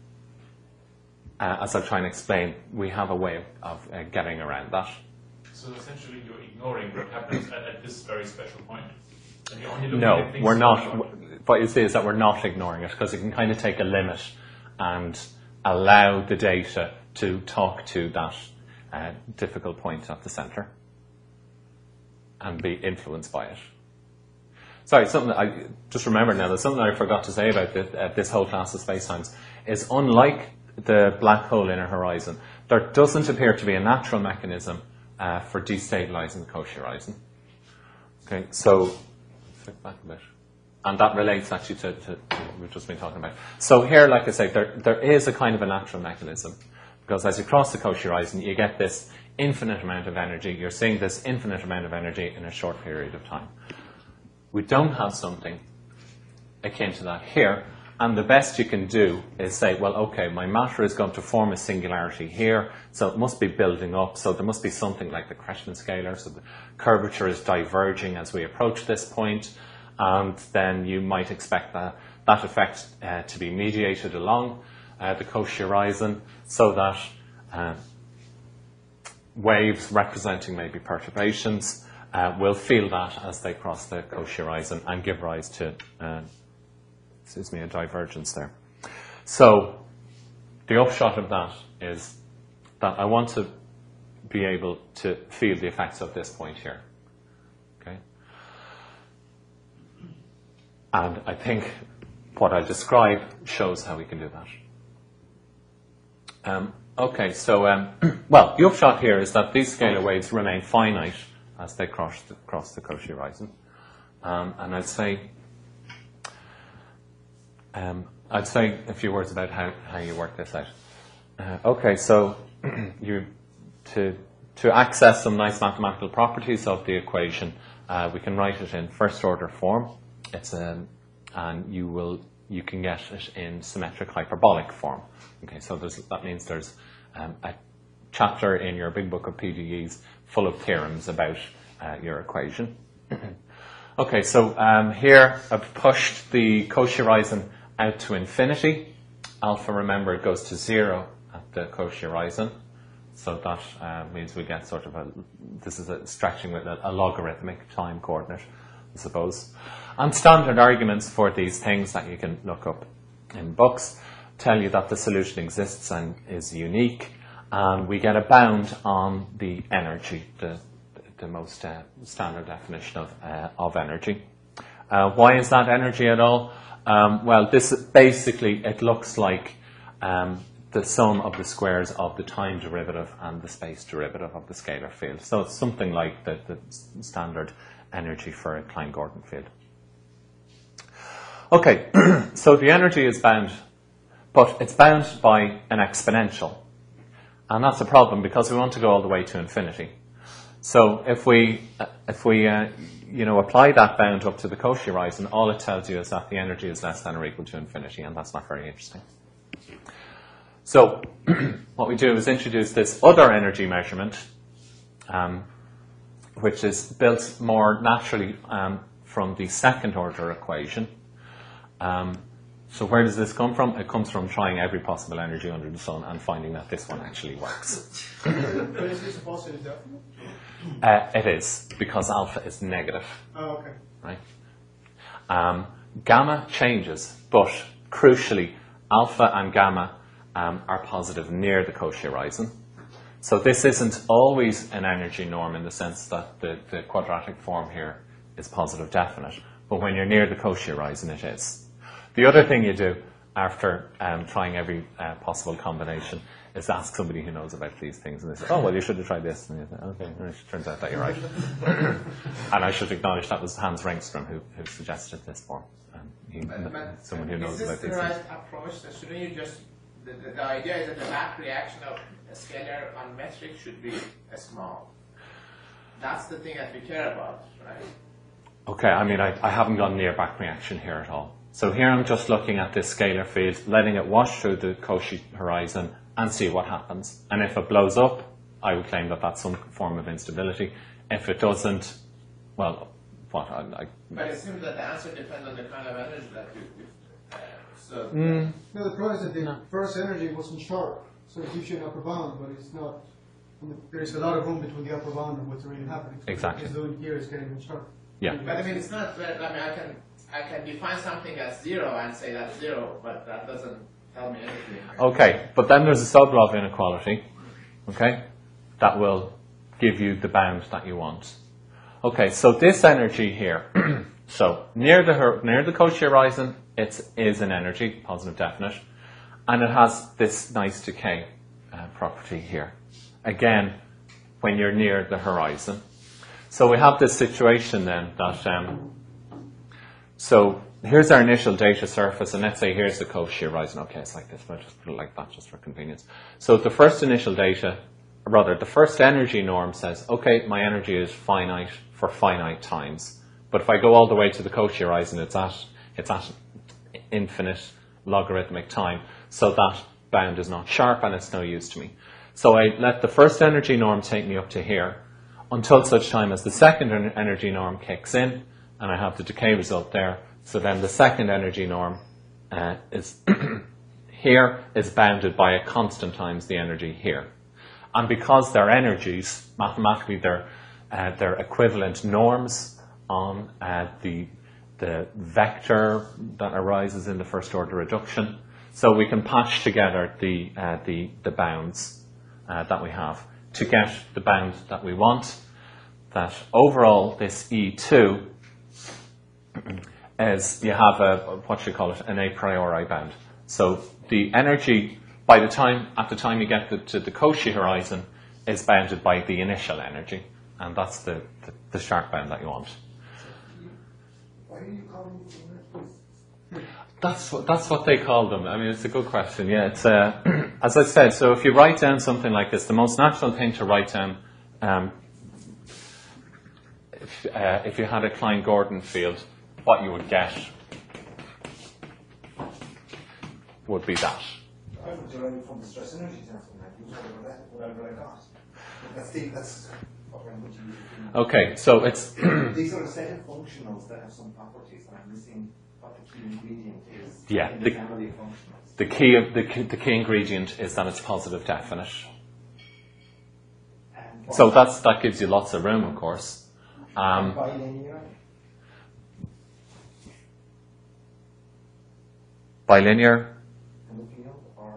uh, as I'll try and explain, we have a way of, of uh, getting around that. So essentially, you're ignoring what happens at, at this very special point. And you're only looking No, at things we're not. beyond. What you see is that we're not ignoring it because it can kind of take a limit and allow the data to talk to that uh, difficult point at the center and be influenced by it. Sorry, something that I just remembered now. There's something that I forgot to say about this, uh, this whole class of spacetimes is unlike the black hole inner horizon, there doesn't appear to be a natural mechanism uh, for destabilizing the Cauchy horizon. Okay, so flip back a bit. And that relates actually to, to, to what we've just been talking about. So here, like I say, there, there is a kind of a natural mechanism. Because as you cross the Cauchy horizon, you get this infinite amount of energy. You're seeing this infinite amount of energy in a short period of time. We don't have something akin to that here. And the best you can do is say, well, okay, my matter is going to form a singularity here, so it must be building up. So there must be something like the Kretschmann scalar. So the curvature is diverging as we approach this point. And then you might expect that that effect uh, to be mediated along uh, the Cauchy horizon so that uh, waves representing maybe perturbations uh, will feel that as they cross the Cauchy horizon and give rise to uh, excuse me, a divergence there. So the upshot of that is that I want to be able to feel the effects of this point here. Okay? And I think what I describe shows how we can do that. Um, okay, so, um, well, the upshot here is that these scalar waves remain finite as they cross the, cross the Cauchy horizon. Um, and I'd say, um, I'd say a few words about how, how you work this out. Uh, okay, so you, to, to access some nice mathematical properties of the equation, uh, we can write it in first order form. It's um, and you will you can get it in symmetric hyperbolic form. Okay, so there's, that means there's um, a chapter in your big book of P D Es full of theorems about uh, your equation. Okay, so um, here I've pushed the Cauchy horizon out to infinity. Alpha, remember, it goes to zero at the Cauchy horizon. So that uh, means we get sort of a, this is a stretching with a, a logarithmic time coordinate, I suppose. And standard arguments for these things that you can look up in books tell you that the solution exists and is unique, and we get a bound on the energy, the, the most uh, standard definition of, uh, of energy. Uh, why is that energy at all? Um, well, this basically, it looks like um, the sum of the squares of the time derivative and the space derivative of the scalar field. So it's something like the, the standard energy for a Klein-Gordon field. Okay, so the energy is bound, but it's bound by an exponential. And that's a problem because we want to go all the way to infinity. So if we, if we uh, you know, apply that bound up to the Cauchy horizon, all it tells you is that the energy is less than or equal to infinity, and that's not very interesting. So what we do is introduce this other energy measurement, um, which is built more naturally um, from the second order equation. Um, so where does this come from? It comes from trying every possible energy under the sun and finding that this one actually works. But is this supposed to be definite? Uh, it is, because alpha is negative. Oh, okay. Right? Um, gamma changes, but crucially, alpha and gamma um, are positive near the Cauchy horizon. So this isn't always an energy norm in the sense that the, the quadratic form here is positive definite, but when you're near the Cauchy horizon, it is. The other thing you do after um, trying every uh, possible combination is ask somebody who knows about these things, and they say, oh, well, you should have tried this. And you say, okay, and it turns out that you're right. And I should acknowledge that was Hans Rengström who, who suggested this form. Um, he, But, but someone who knows is about this these the things. right approach? So shouldn't you just, the, the, the idea is that the back reaction of a scalar on metric should be a small. That's the thing that we care about, right? Okay, I mean, I, I haven't gone near back reaction here at all. So here I'm just looking at this scalar field, letting it wash through the Cauchy horizon and see what happens. And if it blows up, I would claim that that's some form of instability. If it doesn't, well, what? I, I, But it seems that the answer depends on the kind of energy that you, you uh, so mm, No, the problem is that the first energy wasn't sharp, so it gives you an upper bound, but it's not. There's a lot of room between the upper bound and what's really happening. So Exactly. what it's doing here is getting sharp. yeah. But I mean, it's not. I mean, I can I can define something as zero and say that's zero, but that doesn't tell me anything. Okay, but then there's a sub-law of inequality, okay, that will give you the bound that you want. Okay, so this energy here, so near the near the Cauchy horizon, it is an energy, positive definite, and it has this nice decay uh, property here. Again, when you're near the horizon. So we have this situation then that, um, so here's our initial data surface, and let's say here's the Cauchy horizon. Okay, it's like this, but I'll just put it like that just for convenience. So the first initial data, or rather the first energy norm says, okay, my energy is finite for finite times. But if I go all the way to the Cauchy horizon, it's at, it's at infinite logarithmic time. So that bound is not sharp and it's no use to me. So I let the first energy norm take me up to here until such time as the second energy norm kicks in and I have the decay result there. So then the second energy norm uh, is here is bounded by a constant times the energy here. And because they're energies, mathematically they're, uh, they're equivalent norms on uh, the, the vector that arises in the first order reduction. So we can patch together the, uh, the, the bounds uh, that we have to get the bound that we want. That overall this E two is, you have a, what you call it, an a priori bound. So the energy, by the time, at the time you get the, to the Cauchy horizon, is bounded by the initial energy. And that's the, the, the sharp bound that you want. Why are you calling it? That's what, that's what they call them. I mean, it's a good question. Yeah, it's, uh, as I said, so if you write down something like this, the most natural thing to write down, um, if, uh, if you had a Klein-Gordon field, what you would get would be that. I would derive it from the stress energy tensor, like use whatever that, whatever I got. That's the, that's what I'm going to use. Okay, so it's These are a set of functionals that have some properties, and I'm missing what the key ingredient is Yeah, in the- the family of functionals. the key of the key, the key ingredient is that it's positive definite. And So that's that gives you lots of room, of course. Um, bilinear. bilinear. In the field, or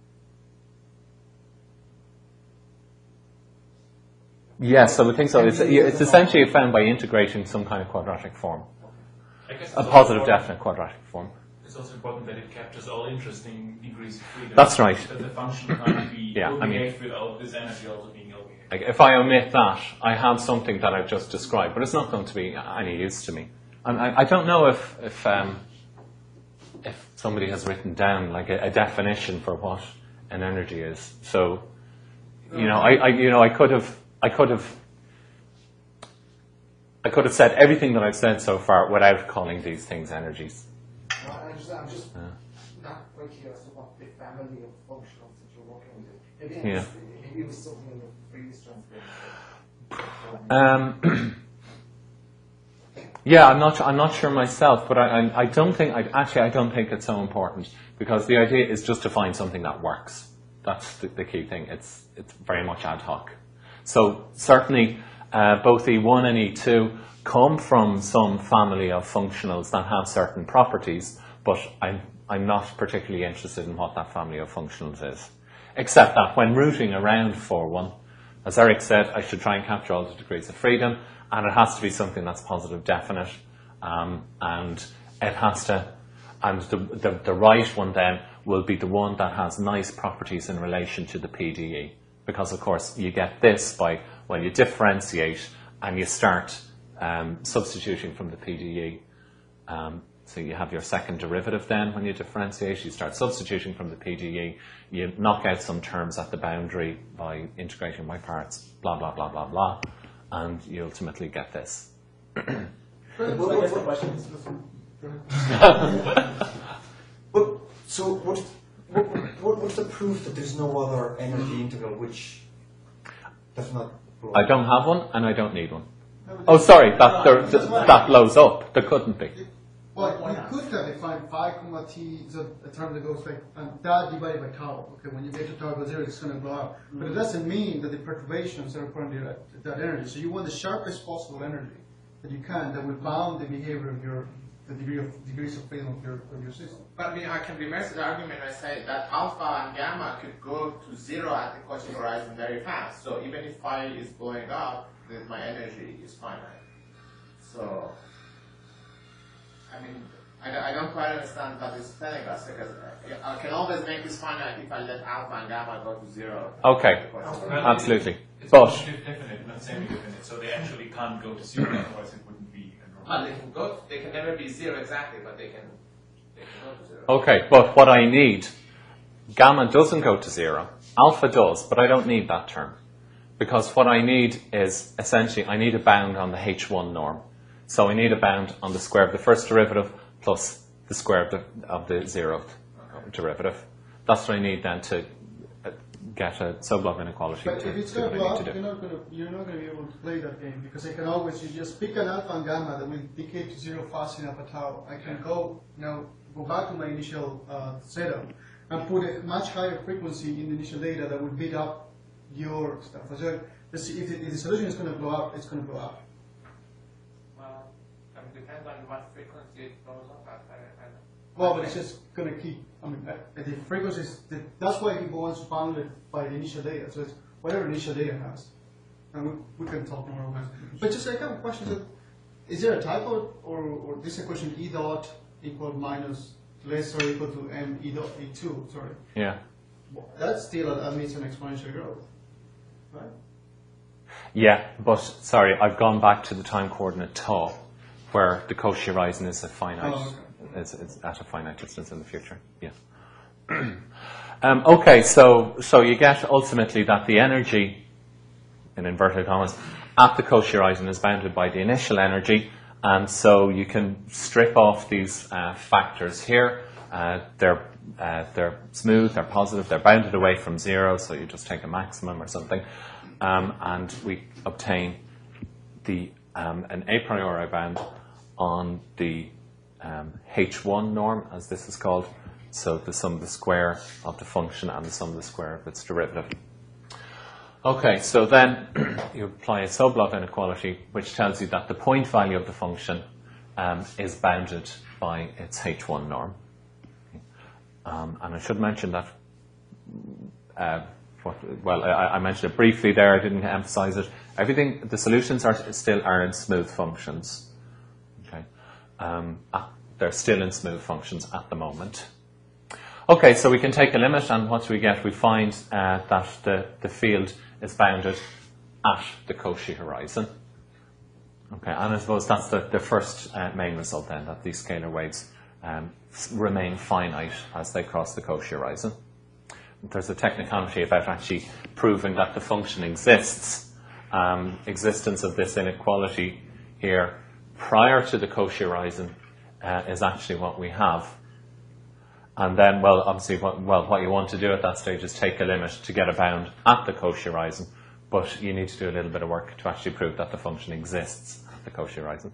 Yes, I would think so. It's, it's essentially found by integrating some kind of quadratic form, I guess it's a also positive important- definite quadratic form. It's also important that it captures all interesting degrees of freedom. That's right. That the function can't be Yeah, I mean- obeyed without this energy also being obeyed. Like if I omit that, I have something that I've just described, but it's not going to be any use to me. And I, I don't know if if, um, if somebody has written down like a, a definition for what an energy is. So, you know, I, I you know I could have I could have I could have said everything that I've said so far without calling these things energies. No, I'm just, I'm just Yeah. not quite clear as to what the family of functionals that you're working with. Maybe, Yeah. it's, maybe it was something in the previous translation. Um, yeah, I'm not. I'm not sure myself, but I. I, I don't think. I, actually, I don't think it's so important because the idea is just to find something that works. That's the, the key thing. It's it's very much ad hoc. So certainly, uh, both E one and E two come from some family of functionals that have certain properties, but I'm I'm not particularly interested in what that family of functionals is, except that when routing around for one. As Eric said, I should try and capture all the degrees of freedom, and it has to be something that's positive definite, um, and it has to, and the, the, the right one then will be the one that has nice properties in relation to the P D E, because of course you get this by when you differentiate and you start um, substituting from the P D E. Um, So you have your second derivative then when you differentiate. You start substituting from the P D E. You knock out some terms at the boundary by integrating by parts, blah, blah, blah, blah, blah. And you ultimately get this. So I guess the question is, But, so what, what, what, what's the proof that there's no other energy integral which does not blow I don't have one and I don't need one. Oh, sorry, that, there, that blows up. There couldn't be. Well, Why you not? could have defined phi comma t is a, a term that goes like um, that divided by tau. Okay, when you get to tau equals zero, it's going to blow up. But it doesn't mean that the perturbations are according to that, that energy. So you want the sharpest possible energy that you can that will bound the behavior of your, the degree of degrees of freedom of your of your system. But I mean, I can reverse the argument and say that alpha and gamma could go to zero at the Cauchy horizon very fast. So even if phi is going up, then my energy is finite. So, I mean, I, don't- I don't quite understand what it's telling us because I I can always make this finite if I let alpha and gamma go to zero. Okay, at the Cauchy horizon. Well, absolutely. It's But, positive definite, not semi-definite, so they actually can't go to zero, otherwise it wouldn't be a Well, normal. they can go. They can never be zero exactly, but they can. They can go to zero. okay, but what I need, gamma doesn't go to zero. Alpha does, but I don't need that term. Because what I need is, essentially, I need a bound on the H one norm. So I need a bound on the square of the first derivative plus the square of the, of the zeroth derivative. That's what I need then to uh, get a sublog inequality But to if it's do going what to I blow need up, to you're do. not going to you're not going to be able to play that game because I can always you just pick an alpha and gamma that will decay to zero fast enough at tau. I can go you know go back to my initial uh, setup and put a much higher frequency in the initial data that would beat up your stuff. So if the, if the solution is going to blow up, it's going to blow up. Well, it depends on what frequency it goes up at. I, I Well, but it's just going to keep, I mean, uh, the frequencies, the, that's why people want to bound it by the initial data. So it's whatever initial data has. And we, we can talk more about it. But just I have a question. That, is there a typo, or, or this equation E dot equal minus less or equal to M E dot E two, sorry. Yeah. That still admits an exponential growth, right? Yeah, but sorry, I've gone back to the time coordinate tau, where the Cauchy horizon is a finite, Oh, okay. it's, it's at a finite distance in the future. Yeah. um, okay, so so you get ultimately that the energy, in inverted commas, at the Cauchy horizon is bounded by the initial energy, and so you can strip off these uh, factors here. Uh, they're uh, they're smooth, they're positive, they're bounded away from zero, so you just take a maximum or something, um, and we obtain the um, an a priori bound on the um, H one norm, as this is called. So the sum of the square of the function and the sum of the square of its derivative. Okay, so then you apply a Sobolev inequality, which tells you that the point value of the function um, is bounded by its H one norm. Um, and I should mention that, uh, what, well, I, I mentioned it briefly there, I didn't emphasize it. Everything, the solutions are still are in smooth functions. Okay, um, uh, they're still in smooth functions at the moment. Okay, so we can take a limit, and what do we get? We find uh, that the, the field is bounded at the Cauchy horizon. Okay, and I suppose that's the, the first uh, main result then, that these scalar waves um, remain finite as they cross the Cauchy horizon. There's a technicality about actually proving that the function exists. Um, existence of this inequality here prior to the Cauchy horizon uh, is actually what we have. And then, well, obviously, what, well, what you want to do at that stage is take a limit to get a bound at the Cauchy horizon, but you need to do a little bit of work to actually prove that the function exists at the Cauchy horizon.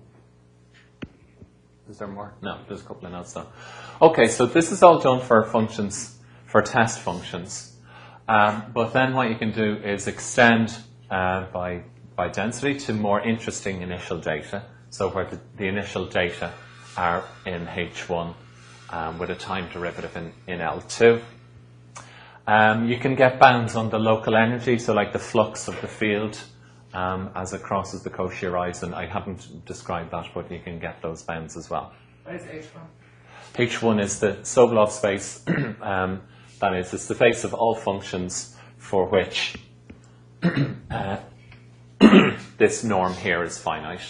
Is there more? No, there's a couple of notes though. Okay, so this is all done for functions, for test functions. Um, but then what you can do is extend uh, by, by density to more interesting initial data. So where the, the initial data are in H one. Um, with a time derivative in, in L two. Um, you can get bounds on the local energy, so like the flux of the field um, as it crosses the Cauchy horizon. I haven't described that, but you can get those bounds as well. What is H one? H one is the Sobolev space. um, that is, it's the space of all functions for which uh, this norm here is finite.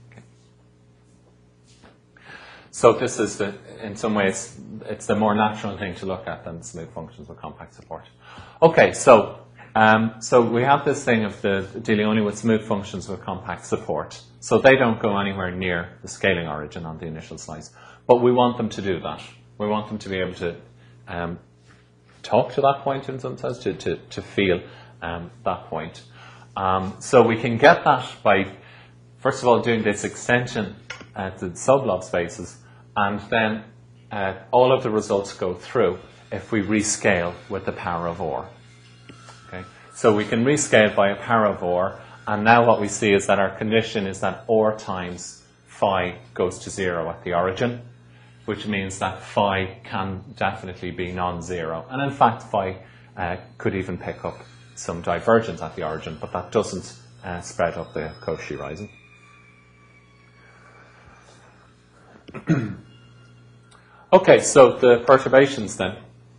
So this is, the, in some ways, it's the more natural thing to look at than smooth functions with compact support. Okay, so um, so we have this thing of the dealing only with smooth functions with compact support. So they don't go anywhere near the scaling origin on the initial slice. But we want them to do that. We want them to be able to um, talk to that point in some sense, to, to, to feel um, that point. Um, so we can get that by, first of all, doing this extension uh, to the Sobolev spaces. And then uh, all of the results go through if we rescale with the power of O R. Okay? So we can rescale by a power of O R, and now what we see is that our condition is that O R times phi goes to zero at the origin, which means that phi can definitely be non-zero. And in fact, phi uh, could even pick up some divergence at the origin, but that doesn't uh, spread up the Cauchy horizon. Okay, so the perturbations then.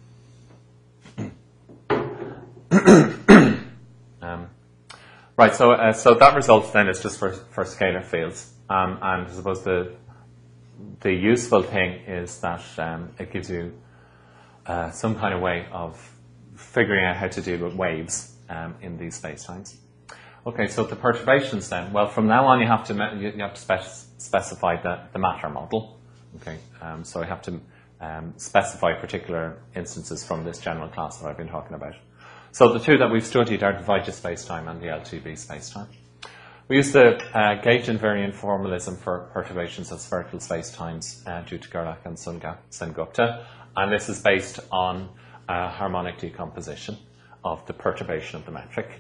um, right, so uh, so that result then is just for, for scalar fields. Um, and I suppose the, the useful thing is that um, it gives you uh, some kind of way of figuring out how to deal with waves um, in these spacetimes. Okay, so the perturbations then. Well, from now on you have to, you have to spec specify the, the matter model. Okay, um, so I have to um, specify particular instances from this general class that I've been talking about. So the two that we've studied are the Weijers spacetime and the L two B spacetime. we use the uh, gauge invariant formalism for perturbations of spherical spacetimes uh, due to Gerlach and Sengupta, and this is based on uh, harmonic decomposition of the perturbation of the metric.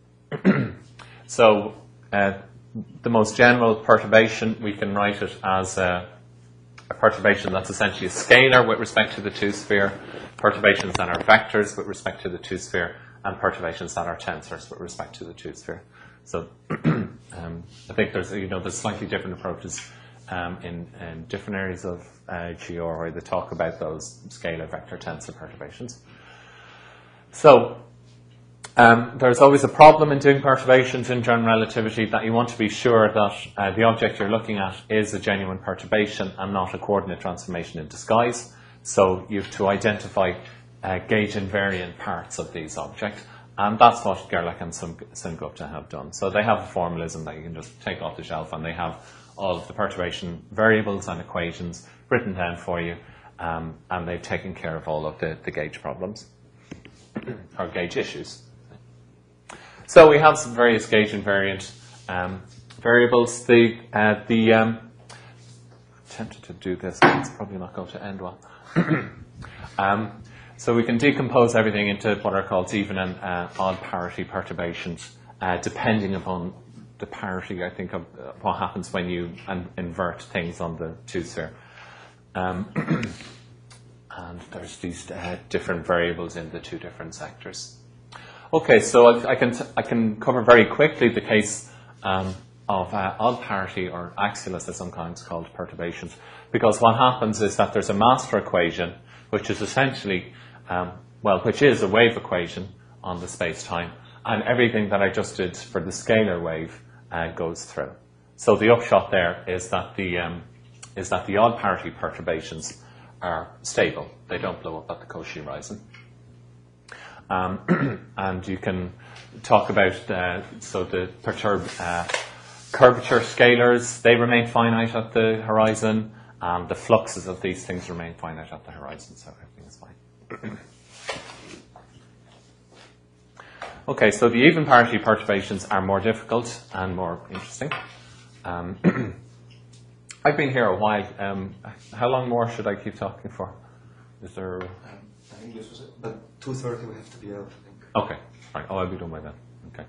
So uh, the most general perturbation, we can write it as a, a perturbation that's essentially a scalar with respect to the two-sphere, perturbations that are vectors with respect to the two-sphere, and perturbations that are tensors with respect to the two-sphere. So um, I think there's, you know, there's slightly different approaches um, in, in different areas of uh, G R where they talk about those scalar vector tensor perturbations. So um, there's always a problem in doing perturbations in general relativity, that you want to be sure that uh, the object you're looking at is a genuine perturbation and not a coordinate transformation in disguise. So you have to identify uh, gauge invariant parts of these objects. And that's what Gerlach and Sengupta have done. So they have a formalism that you can just take off the shelf, and they have all of the perturbation variables and equations written down for you, um, and they've taken care of all of the, the gauge problems, or gauge issues. So we have some various gauge invariant um, variables. The, uh, the um, tempted to do this, but it's probably not going to end well. um, So we can decompose everything into what are called even and uh, odd parity perturbations, uh, depending upon the parity, I think, of uh, what happens when you un- invert things on the two-sphere. Um, and there's these uh, different variables in the two different sectors. Okay, so I, I can t- I can cover very quickly the case um, of uh, odd parity or axial, as sometimes called, perturbations, because what happens is that there's a master equation, which is essentially Um, well, which is a wave equation on the space-time, and everything that I just did for the scalar wave uh, goes through. So the upshot there is that the um, is that the odd parity perturbations are stable; they don't blow up at the Cauchy horizon. Um, and you can talk about uh, so the perturb uh, curvature scalars; they remain finite at the horizon, and the fluxes of these things remain finite at the horizon. So everything is fine. Okay, so the even parity perturbations are more difficult and more interesting. Um, I've been here a while. Um, how long more should I keep talking for? Is there? Um, I think this was it. But two thirty we have to be out, I think. Okay, right. Oh, I'll be done by then. Okay.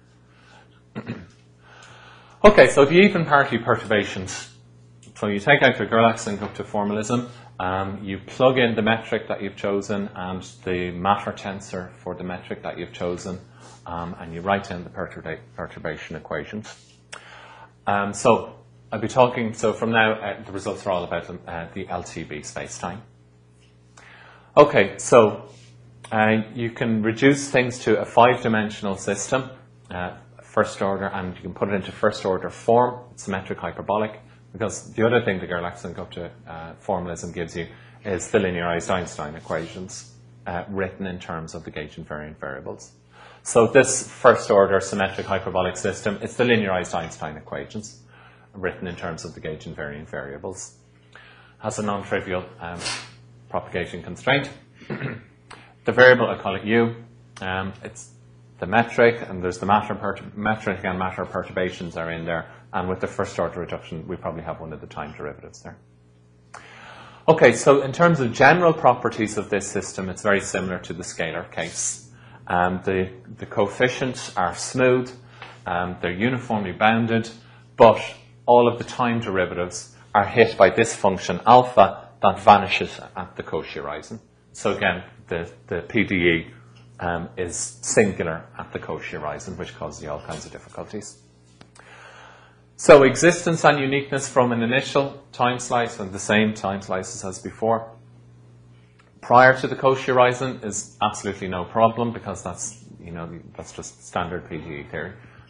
Okay, so the even parity perturbations. So you take out the Gerlach-Sengupta formalism. Um, you plug in the metric that you've chosen and the matter tensor for the metric that you've chosen, um, and you write in the perturba- perturbation equations. Um, so I'll be talking, so from now, uh, the results are all about uh, the L T B spacetime. Okay, so uh, you can reduce things to a five-dimensional system, uh, first order, and you can put it into first order form, symmetric hyperbolic. Because the other thing the Gerlach-Sengupta uh, formalism gives you is the linearized Einstein equations uh, written in terms of the gauge invariant variables. So this first order symmetric hyperbolic system, it's the linearized Einstein equations written in terms of the gauge invariant variables. Has a non-trivial um, propagation constraint. The variable, I call it U. Um, it's the metric, and there's the matter pertur- metric and matter perturbations are in there. And with the first order reduction, we probably have one of the time derivatives there. Okay, so in terms of general properties of this system, it's very similar to the scalar case. Um, the, the coefficients are smooth, um, they're uniformly bounded, but all of the time derivatives are hit by this function alpha that vanishes at the Cauchy horizon. So again, the, the P D E um, is singular at the Cauchy horizon, which causes you all kinds of difficulties. So existence and uniqueness from an initial time slice and the same time slices as before. Prior to the Cauchy horizon is absolutely no problem, because that's, you know, that's just standard P D E theory.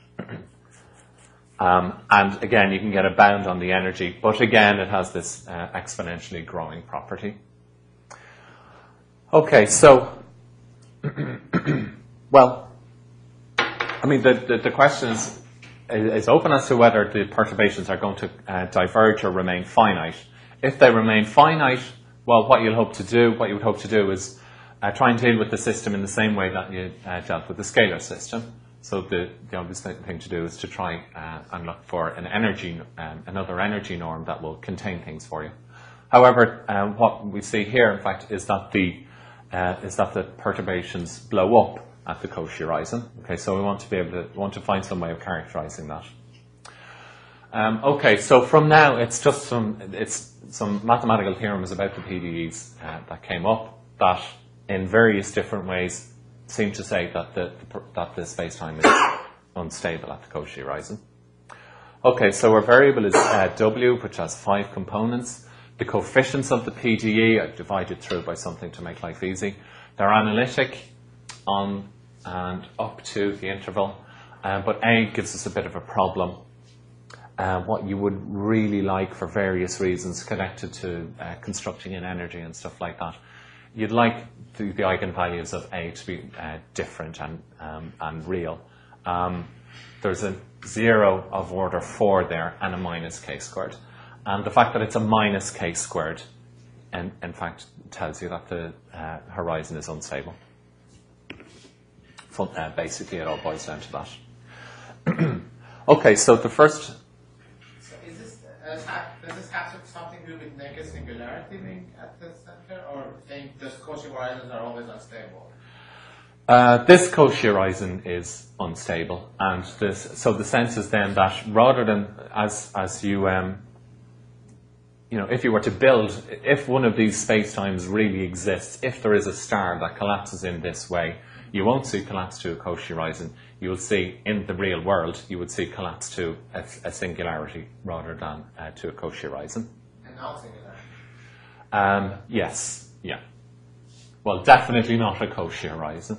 um, and again, you can get a bound on the energy, but again, it has this uh, exponentially growing property. Okay, so, well, I mean, the, the, the question is, is open as to whether the perturbations are going to uh, diverge or remain finite. If they remain finite, well, what you'll hope to do, what you would hope to do is uh, try and deal with the system in the same way that you uh, dealt with the scalar system. So the, the obvious thing to do is to try uh, and look for an energy, um, another energy norm that will contain things for you. However, um, what we see here, in fact, is that the uh, is that the perturbations blow up at the Cauchy horizon. Okay, so we want to be able to want to find some way of characterizing that. Um, okay, so from now it's just some it's some mathematical theorems about the P D Es uh, that came up that, in various different ways, seem to say that the, the that the space-time is unstable at the Cauchy horizon. Okay, so our variable is uh, W, which has five components. The coefficients of the P D E are divided through by something to make life easy. They're analytic on and up to the interval, uh, but A gives us a bit of a problem. Uh, what you would really like, for various reasons connected to uh, constructing an energy and stuff like that, you'd like the, the eigenvalues of A to be uh, different and, um, and real. Um, there's a zero of order four there and a minus k squared. And the fact that it's a minus k squared, in, in fact, tells you that the uh, horizon is unstable. So, uh, basically, it all boils down to that. Okay, so the first... So is this, uh, ha- does this have something to do with naked singularity being at the center, or saying the Cauchy horizons are always unstable? Uh, this Cauchy horizon is unstable, and this, so the sense is then that rather than as as you um, you know, if you were to build, if one of these spacetimes really exists, if there is a star that collapses in this way, you won't see collapse to a Cauchy horizon. You will see, in the real world, you would see collapse to a, a singularity rather than uh, to a Cauchy horizon. And not singularity? Um, yes, yeah. Well, definitely not a Cauchy horizon.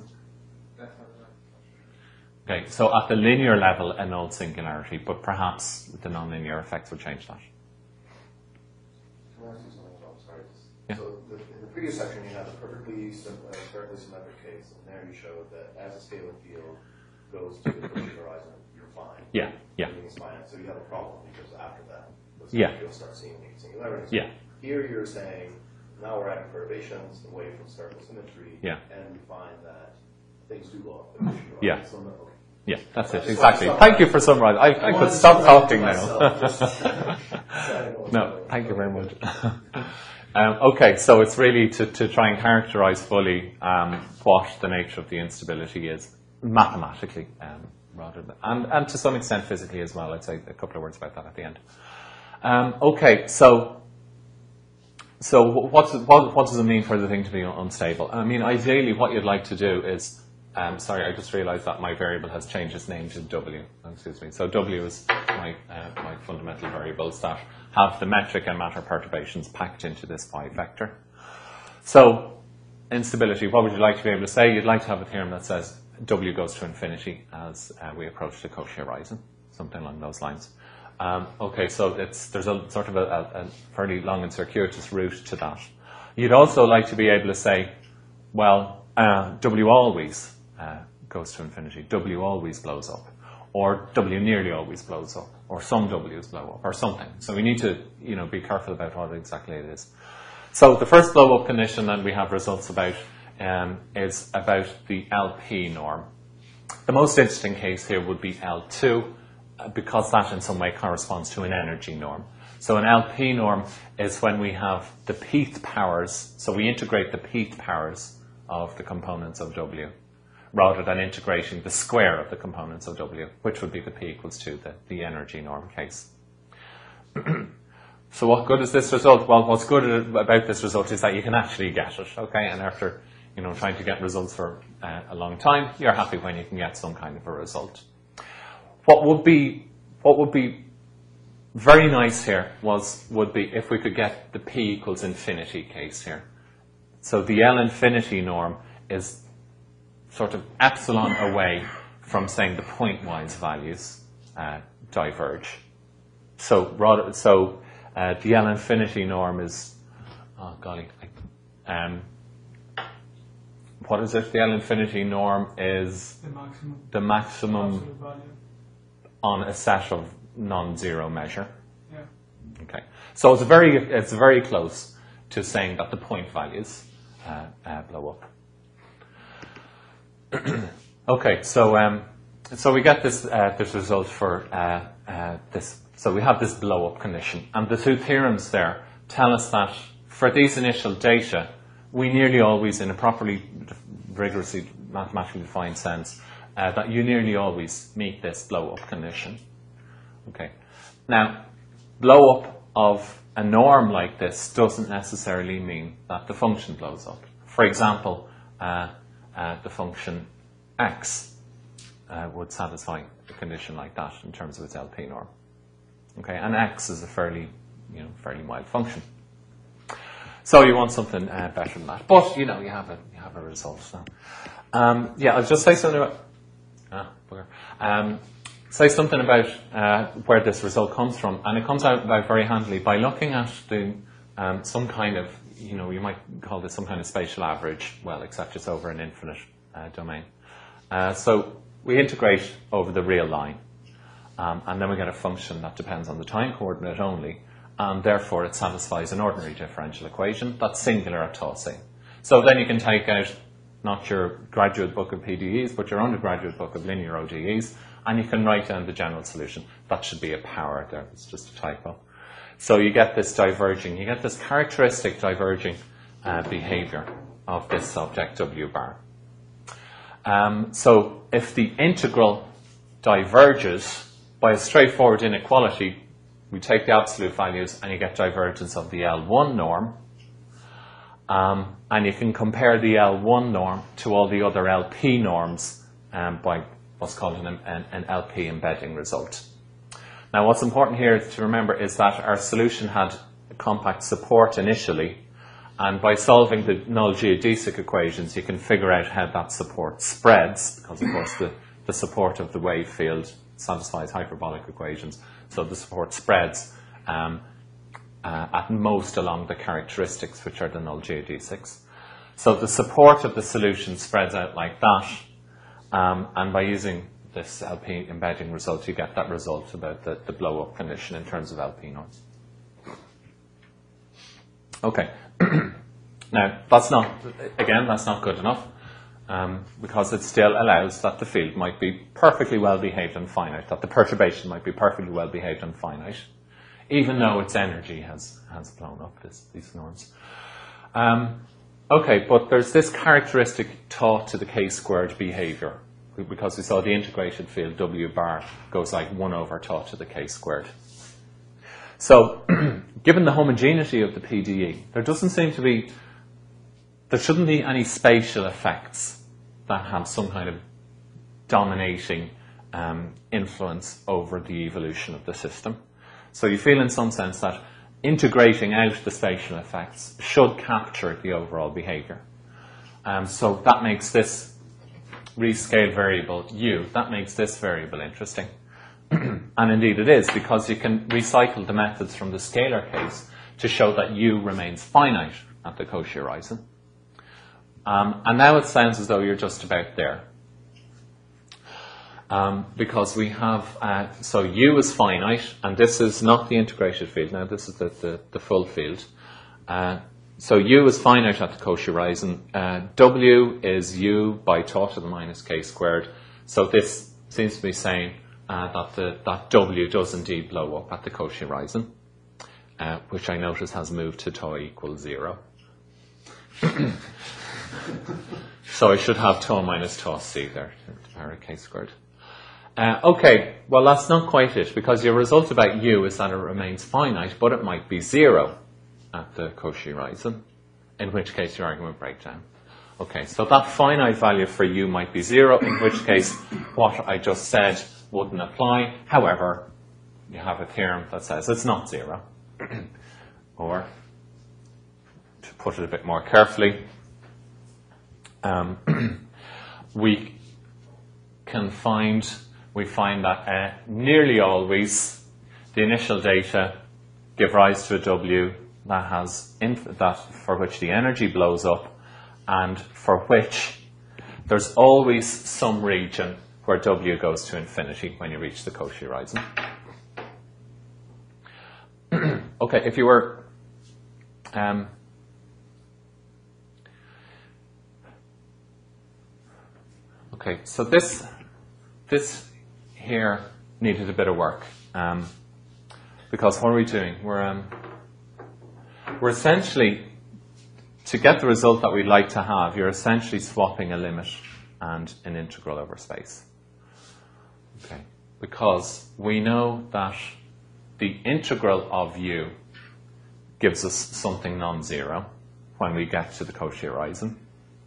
Okay, so at the linear level, a null singularity, but perhaps the nonlinear effects will change that. Can I ask you something as well? Sorry. Yeah. So the, in the previous section, you had a perfectly sim- uh, perfectly symmetric case, and there you showed that as a scalar field goes to the Cauchy horizon, you're fine. Yeah, yeah. Everything's fine. So you have a problem because after that, the Yeah. scalar field starts seeing singularities. Yeah. Here you're saying now we're adding perturbations away from spherical symmetry, Yeah. and we find that things do go up the Cauchy horizon. Yeah. So, no, okay. Yeah, that's it, I just exactly. want to Thank you for summarizing. I, I could stop talking now. No, thank you very much. um, okay, so it's really to, to try and characterize fully um, what the nature of the instability is, mathematically, um, rather than, and, and to some extent physically as well. I'd say a couple of words about that at the end. Um, okay, so so what's, what, what does it mean for the thing to be unstable? I mean, ideally what you'd like to do is, Um, sorry, I just realised that my variable has changed its name to W. Excuse me. So W is my, uh, my fundamental variables that have the metric and matter perturbations packed into this pi vector. So, instability, what would you like to be able to say? You'd like to have a theorem that says W goes to infinity as uh, we approach the Cauchy horizon, something along those lines. Um, okay, so it's, there's a sort of a, a, a fairly long and circuitous route to that. You'd also like to be able to say, well, uh, W always Uh, goes to infinity. W always blows up, or W nearly always blows up, or some W's blow up, or something. So we need to, you know, be careful about what exactly it is. So the first blow-up condition that we have results about um, is about the L P norm. The most interesting case here would be L two, uh, because that in some way corresponds to an energy norm. So an L P norm is when we have the pth powers, so we integrate the pth powers of the components of W, rather than integrating the square of the components of W, which would be the P equals to the, the energy norm case. So what good is this result? Well, what's good about this result is that you can actually get it, okay? And after, you know, trying to get results for uh, a long time, you're happy when you can get some kind of a result. What would be, what would be very nice here was, would be if we could get the P equals infinity case here. So the L infinity norm is sort of epsilon away from saying the pointwise values uh, diverge. So rather, so uh, the L infinity norm is, oh golly, I, um, what is it? The L infinity norm is The maximum. the maximum Absolute value. on a set of non-zero measure. Yeah. Okay, so it's very, it's very close to saying that the point values uh, uh, blow up. Okay, so um, so we get this uh, this result for uh, uh, this. So we have this blow-up condition, and the two theorems there tell us that for these initial data, we nearly always, in a properly, rigorously mathematically defined sense, uh, that you nearly always meet this blow-up condition. Okay. Now, blow-up of a norm like this doesn't necessarily mean that the function blows up. For example, uh, uh, the function x uh, would satisfy a condition like that in terms of its L P norm. Okay, and x is a fairly, you know, fairly mild function. So you want something uh, better than that, but you know, you have a you have a result. So. Um, yeah, I'll just say something about ah, bugger. Um, say something about uh, where this result comes from, and it comes out about very handily by looking at the um, some kind of, you know, you might call this some kind of spatial average. Well, except it's over an infinite uh, domain. Uh, so we integrate over the real line. Um, and then we get a function that depends on the time coordinate only, and therefore it satisfies an ordinary differential equation that's singular at tau c. So then you can take out not your graduate book of P D Es, but your undergraduate book of linear O D Es, and you can write down the general solution. That should be a power there, it's just a typo. So you get this diverging, you get this characteristic diverging uh, behavior of this object W bar. Um, so if the integral diverges by a straightforward inequality, we take the absolute values and you get divergence of the L one norm. Um, and you can compare the L one norm to all the other L P norms um, by what's called an, an, an L P embedding result. Now what's important here to remember is that our solution had a compact support initially, and by solving the null geodesic equations you can figure out how that support spreads, because of course the, the support of the wave field satisfies hyperbolic equations, so the support spreads um, uh, at most along the characteristics, which are the null geodesics. So the support of the solution spreads out like that, um, and by using this L P embedding result, you get that result about the, the blow-up condition in terms of L P norms. Okay. Now, that's not, again, that's not good enough. Um, because it still allows that the field might be perfectly well behaved and finite, that the perturbation might be perfectly well behaved and finite, even though its energy has, has blown up, this, these norms. Um, okay, but there's this characteristic tau to the k squared behavior, because we saw the integrated field W bar goes like one over tau to the k squared. So, given the homogeneity of the P D E, there doesn't seem to be, there shouldn't be any spatial effects that have some kind of dominating um, influence over the evolution of the system. So you feel in some sense that integrating out the spatial effects should capture the overall behavior. Um, so that makes this rescale variable u, that makes this variable interesting. And indeed it is, because you can recycle the methods from the scalar case to show that u remains finite at the Cauchy horizon. Um, and now it sounds as though you're just about there. Um, because we have, uh, so u is finite, and this is not the integrated field, now this is the, the, the full field. Uh, so u is finite at the Cauchy horizon. Uh, w is u by tau to the minus k squared. So this seems to be saying uh, that, the, that w does indeed blow up at the Cauchy horizon, uh, which I notice has moved to tau equals zero. So I should have tau minus tau c there, to the power of k squared. Uh, okay, well that's not quite it, because your result about u is that it remains finite, but it might be zero at the Cauchy horizon, in which case your argument breaks down. Okay, so that finite value for u might be zero, in which case what I just said wouldn't apply. However, you have a theorem that says it's not zero. Or, to put it a bit more carefully, um, we can find, we find that uh, nearly always the initial data give rise to a W that has inf- that for which the energy blows up, and for which there's always some region where W goes to infinity when you reach the Cauchy horizon. Okay, if you were um, okay, so this this here needed a bit of work. Um, because what are we doing? We're, um, we're essentially, to get the result that we'd like to have, you're essentially swapping a limit and an integral over space. Okay. Because we know that the integral of u gives us something non-zero when we get to the Cauchy horizon.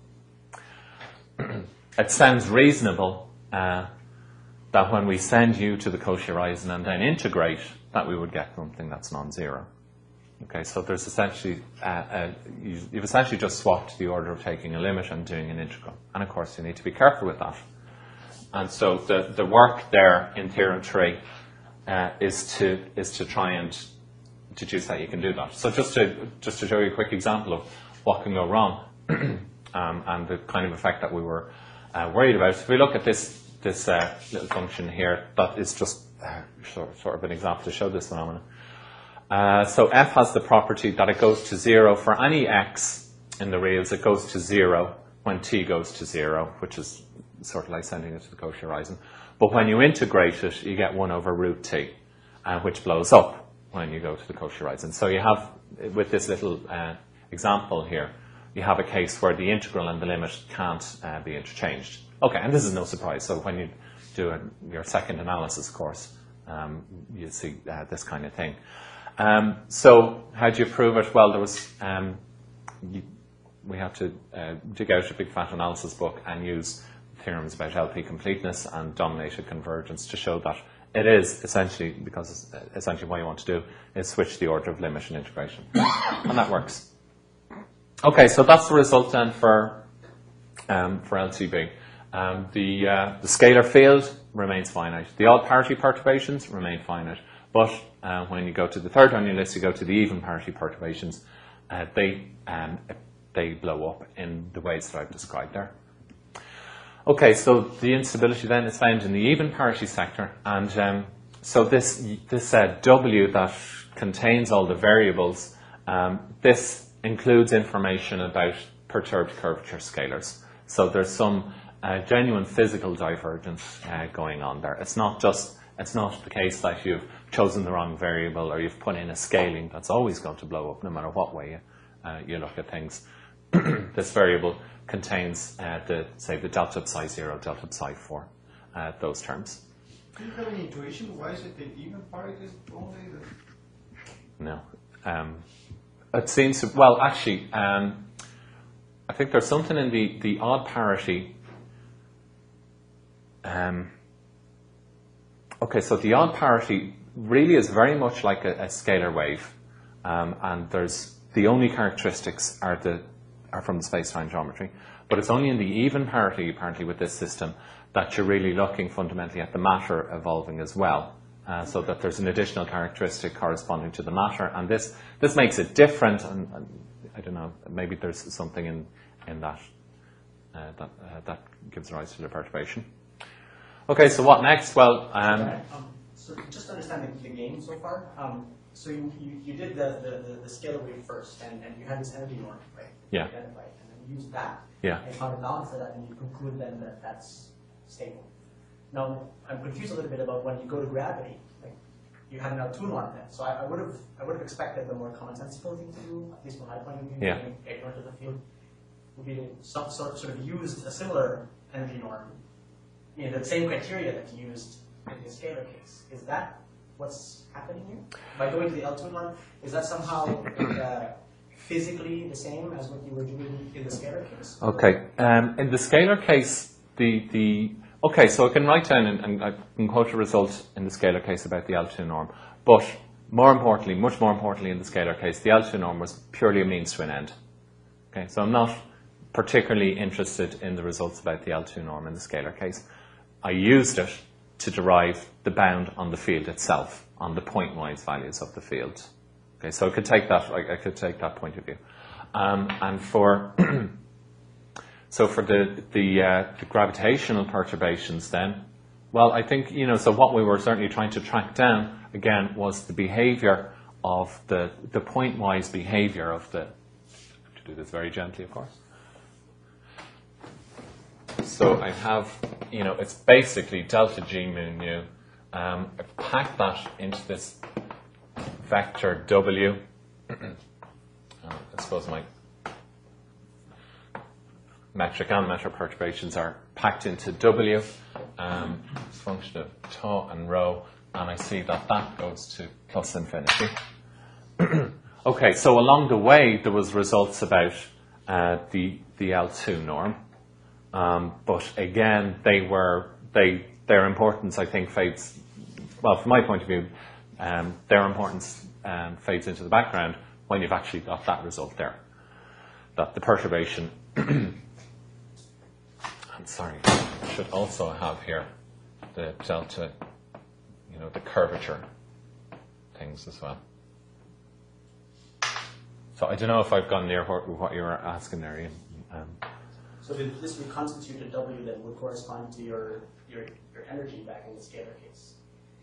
It sounds reasonable uh, that when we send u to the Cauchy horizon and then integrate, that we would get something that's non-zero. Okay, so there's essentially, uh, uh, you, you've essentially just swapped the order of taking a limit and doing an integral. And of course, you need to be careful with that. And so the, the work there in Theorem three uh, is to is to try and deduce that you can do that. So just to just to show you a quick example of what can go wrong um, and the kind of effect that we were uh, worried about. If we look at this this uh, little function here, that is just uh, sort, sort of an example to show this phenomenon. Uh, so f has the property that it goes to zero for any x in the reals. It goes to zero when t goes to zero, which is sort of like sending it to the Cauchy horizon. But when you integrate it, you get one over root t, uh, which blows up when you go to the Cauchy horizon. So you have, with this little uh, example here, you have a case where the integral and the limit can't uh, be interchanged. Okay, and this is no surprise. So when you do a, your second analysis course, um, you see uh, this kind of thing. Um, so how do you prove it? Well, there was um, you, we had to uh, dig out a big fat analysis book and use theorems about L P completeness and dominated convergence to show that it is essentially, because essentially what you want to do is switch the order of limit and integration. And that works. Okay, so that's the result then for um, for L T B. Um, the, uh, the scalar field remains finite. The odd parity perturbations remain finite. But uh, when you go to the third on your list, you go to the even parity perturbations, uh, they, um, they blow up in the ways that I've described there. Okay, so the instability then is found in the even parity sector, and um, so this this uh, W that contains all the variables, um, this includes information about perturbed curvature scalars. So there's some uh, genuine physical divergence uh, going on there. It's not just it's not the case that you've chosen the wrong variable or you've put in a scaling that's always going to blow up no matter what way you, uh, you look at things. This variable contains uh, the, say, the delta psi zero, delta psi four, uh, those terms. Do you have any intuition? Why is it the even parity is only the... No. Um, it seems, to, well, actually, um, I think there's something in the, the odd parity. Um, okay, so the odd parity really is very much like a, a scalar wave. Um, and there's the only characteristics are the are from the space-time geometry, but it's only in the even parity, apparently, with this system that you're really looking fundamentally at the matter evolving as well, uh, so that there's an additional characteristic corresponding to the matter, and this this makes it different, and, and I don't know, maybe there's something in in that uh, that uh, that gives rise to the perturbation. Okay, so what next? Well, um, um, so just to understand the, the game so far, um, so you, you, you did the, the, the, the scalar wave first, and, and you had this energy norm, right? Yeah. Identified, and then you used that. Yeah. And found a norm for that, and you conclude then that that's stable. Now, I'm confused a little bit about when you go to gravity. Like, you have an L two norm then. So I, I would have I would have expected the more commonsensical thing to do, at least from my point of view, Yeah. being ignorant of the field, would be to some sort sort of used a similar energy norm, you know, the same criteria that you used in the scalar case. Is that what's happening here? By going to the L two norm, is that somehow uh, physically the same as what you were doing in the scalar case? okay, um, in the scalar case, the the okay, so I can write down and, and I can quote a result in the scalar case about the L two norm, but more importantly, much more importantly in the scalar case, the L two norm was purely a means to an end. Okay, so I'm not particularly interested in the results about the L two norm in the scalar case. I used it to derive the bound on the field itself, on the pointwise values of the field. Okay, so I could take that. I, I could take that point of view. Um, and for so for the the, uh, the gravitational perturbations, then, well, I think you know. So what we were certainly trying to track down again was the behavior of the the pointwise behavior of the. I have to do this very gently, of course. So I have, you know, it's basically delta G mu nu. Um, I pack that into this vector W. uh, I suppose my metric and meta perturbations are packed into W, um, function of tau and rho, and I see that that goes to plus infinity. Okay, so along the way there was results about uh, the the L two norm, um, but again they were they their importance I think fades. Well, from my point of view, um, their importance um, fades into the background when you've actually got that result there, that the perturbation. I'm sorry, I should also have here the delta, you know, the curvature things as well. So I don't know if I've gone near what, what you were asking there, Ian. Um, So if this reconstituted W then would correspond to your, your, your energy back in the scalar case.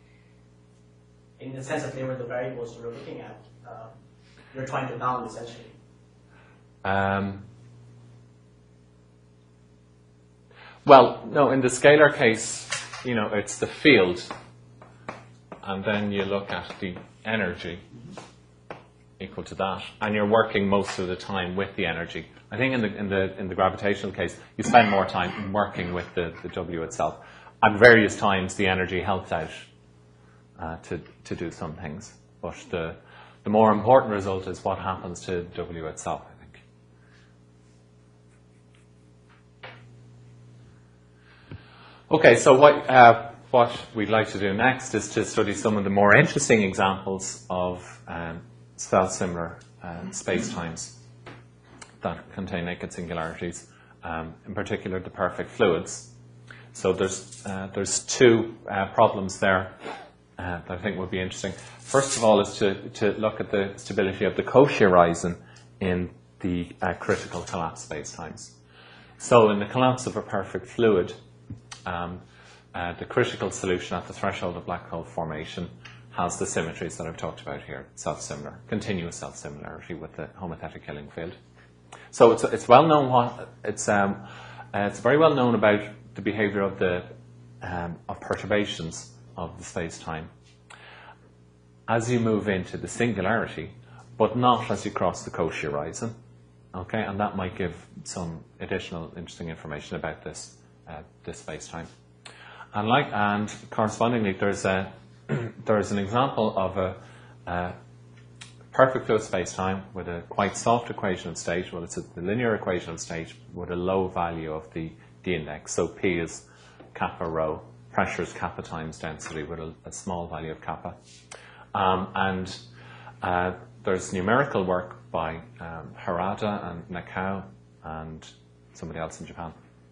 In the sense that they were the variables you were looking at, uh, you're trying to bound essentially. um, well, no, in the scalar case, you know, it's the field, and then you look at the energy equal to that, and you're working most of the time with the energy. I think in the in the in the gravitational case, you spend more time working with the, the W itself. At various times, the energy helps out uh, to to do some things, but the the more important result is what happens to W itself, I think. Okay, so what uh, what we'd like to do next is to study some of the more interesting examples of um, self-similar uh, space-times that contain naked singularities, um, in particular the perfect fluids. So there's uh, there's two uh, problems there uh, that I think would be interesting. First of all is to, to look at the stability of the Cauchy horizon in the uh, critical collapse spacetimes. So in the collapse of a perfect fluid, um, uh, the critical solution at the threshold of black hole formation has the symmetries that I've talked about here, self-similar, continuous self-similarity with the homothetic Hilling field. So it's it's well known what it's um uh, it's very well known about the behavior of the um, of perturbations of the space-time as you move into the singularity, but not as you cross the Cauchy horizon. Okay, and that might give some additional interesting information about this uh, this space-time. And like and correspondingly, there's a there's an example of a uh, perfect fluid space-time with a quite soft equation of state. Well, it's a the linear equation of state with a low value of the d index. So P is kappa rho, pressure is kappa times density with a, a small value of kappa. Um, and uh, there's numerical work by um, Harada and Nakao and somebody else in Japan,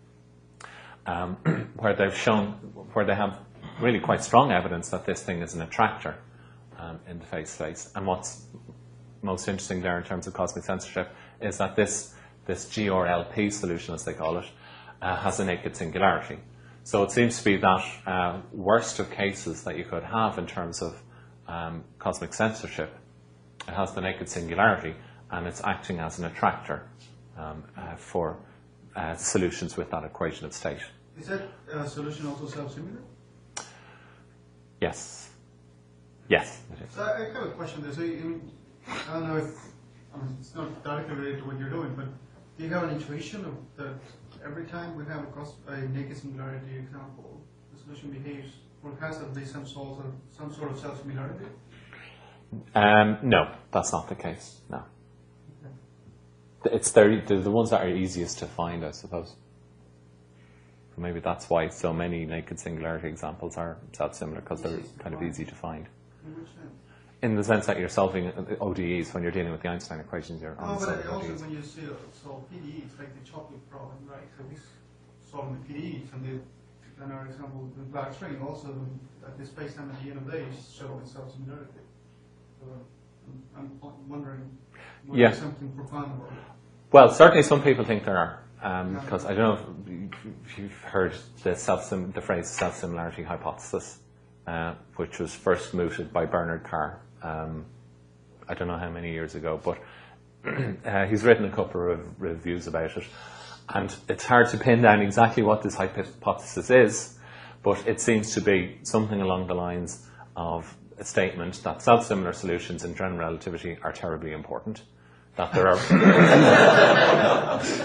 um, where they've shown, where they have really quite strong evidence that this thing is an attractor um, in the phase space. And what's most interesting there in terms of cosmic censorship is that this this G R L P solution, as they call it, uh, has a naked singularity. So it seems to be that uh, worst of cases that you could have in terms of um, cosmic censorship. It has the naked singularity, and it's acting as an attractor um, uh, for uh, solutions with that equation of state. Is that uh, solution also self-similar? Yes. Yes, it is. So I I have a question there. So you, I mean, I don't know if I mean, it's not directly related to what you're doing, but do you have an intuition of that every time we have a, cos a naked singularity example, the solution behaves or has at least some sort of some sort of self-similarity? Um, no, that's not the case. No. It's they're, they're the ones that are easiest to find, I suppose. Maybe that's why so many naked singularity examples are self-similar, because they're kind of easy to find. In which sense? In the sense that you're solving O D Es when you're dealing with the Einstein equations. You're No, but solving also O D Es. when you see solve P D Es, like the chocolate problem, right? So we solve the P D Es, and the and our example with black string also that the space-time at the end of the day is showing self-similarity. So I'm, I'm wondering whether Yeah. there's something profound about it. Well, certainly some people think there are, because um, I don't know if, if you've heard the self the phrase self-similarity hypothesis, uh, which was first mooted by Bernard Carr. Um, I don't know how many years ago, but uh, he's written a couple of reviews about it. And it's hard to pin down exactly what this hypothesis is, but it seems to be something along the lines of a statement that self-similar solutions in general relativity are terribly important. That there are... that's,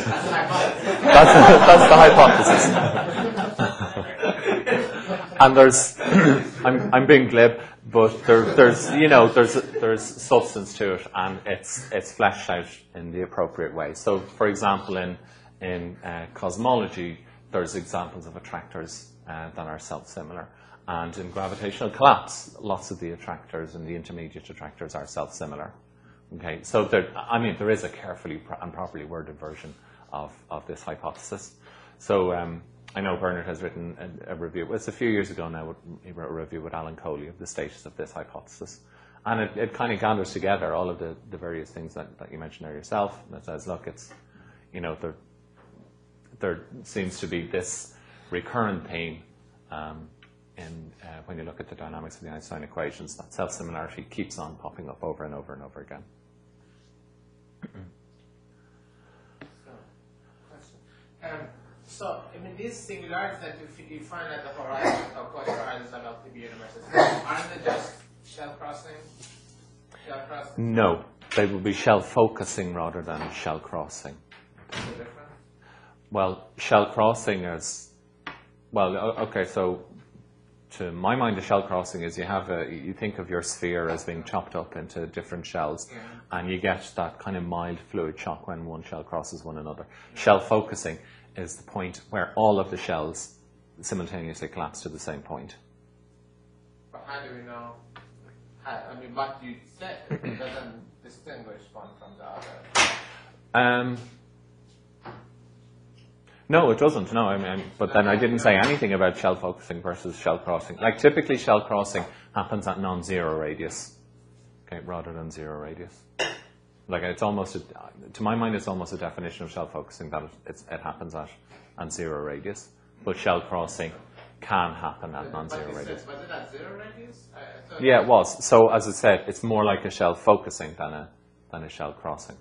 that's the hypothesis. And there's... I'm, I'm being glib, but there, there's, you know, there's, there's substance to it, and it's, it's fleshed out in the appropriate way. So, for example, in, in uh, cosmology, there's examples of attractors uh, that are self-similar. And in gravitational collapse, lots of the attractors and the intermediate attractors are self-similar. Okay, so there, I mean, there is a carefully and properly worded version of, of this hypothesis. So um, I know Bernard has written a, a review. It's a few years ago now. He wrote a review with Alan Coley of the status of this hypothesis. And it, it kind of gathers together all of the, the various things that, that you mentioned there yourself. And it says, look, it's, you know, there, there seems to be this recurrent theme um, in, uh, when you look at the dynamics of the Einstein equations, that self-similarity keeps on popping up over and over and over again. So, question. Um, so, I mean, these singularities that you, you find at the horizon, of course, horizons of L P B universes, aren't they just shell crossing? Shell crossing? No, they will be shell focusing rather than shell crossing. Is it different? Well, shell crossing is, well, okay, so to my mind, the shell crossing is you have a, you think of your sphere as being chopped up into different shells, Yeah. and you get that kind of mild fluid shock when one shell crosses one another. Shell focusing is the point where all of the shells simultaneously collapse to the same point. But how do we know? How, I mean, what you said doesn't distinguish one from the other. Um, no, it doesn't. No, I mean, but then I didn't say anything about shell focusing versus shell crossing. Like typically, shell crossing happens at non-zero radius, okay, rather than zero radius. Like it's almost, a, to my mind, it's almost a definition of shell focusing that it, it's, it happens at, at zero radius. But shell crossing can happen at non-zero But you radius. said, was it at zero radius? I, I thought Yeah, it was. So as I said, it's more like a shell focusing than a than a shell crossing.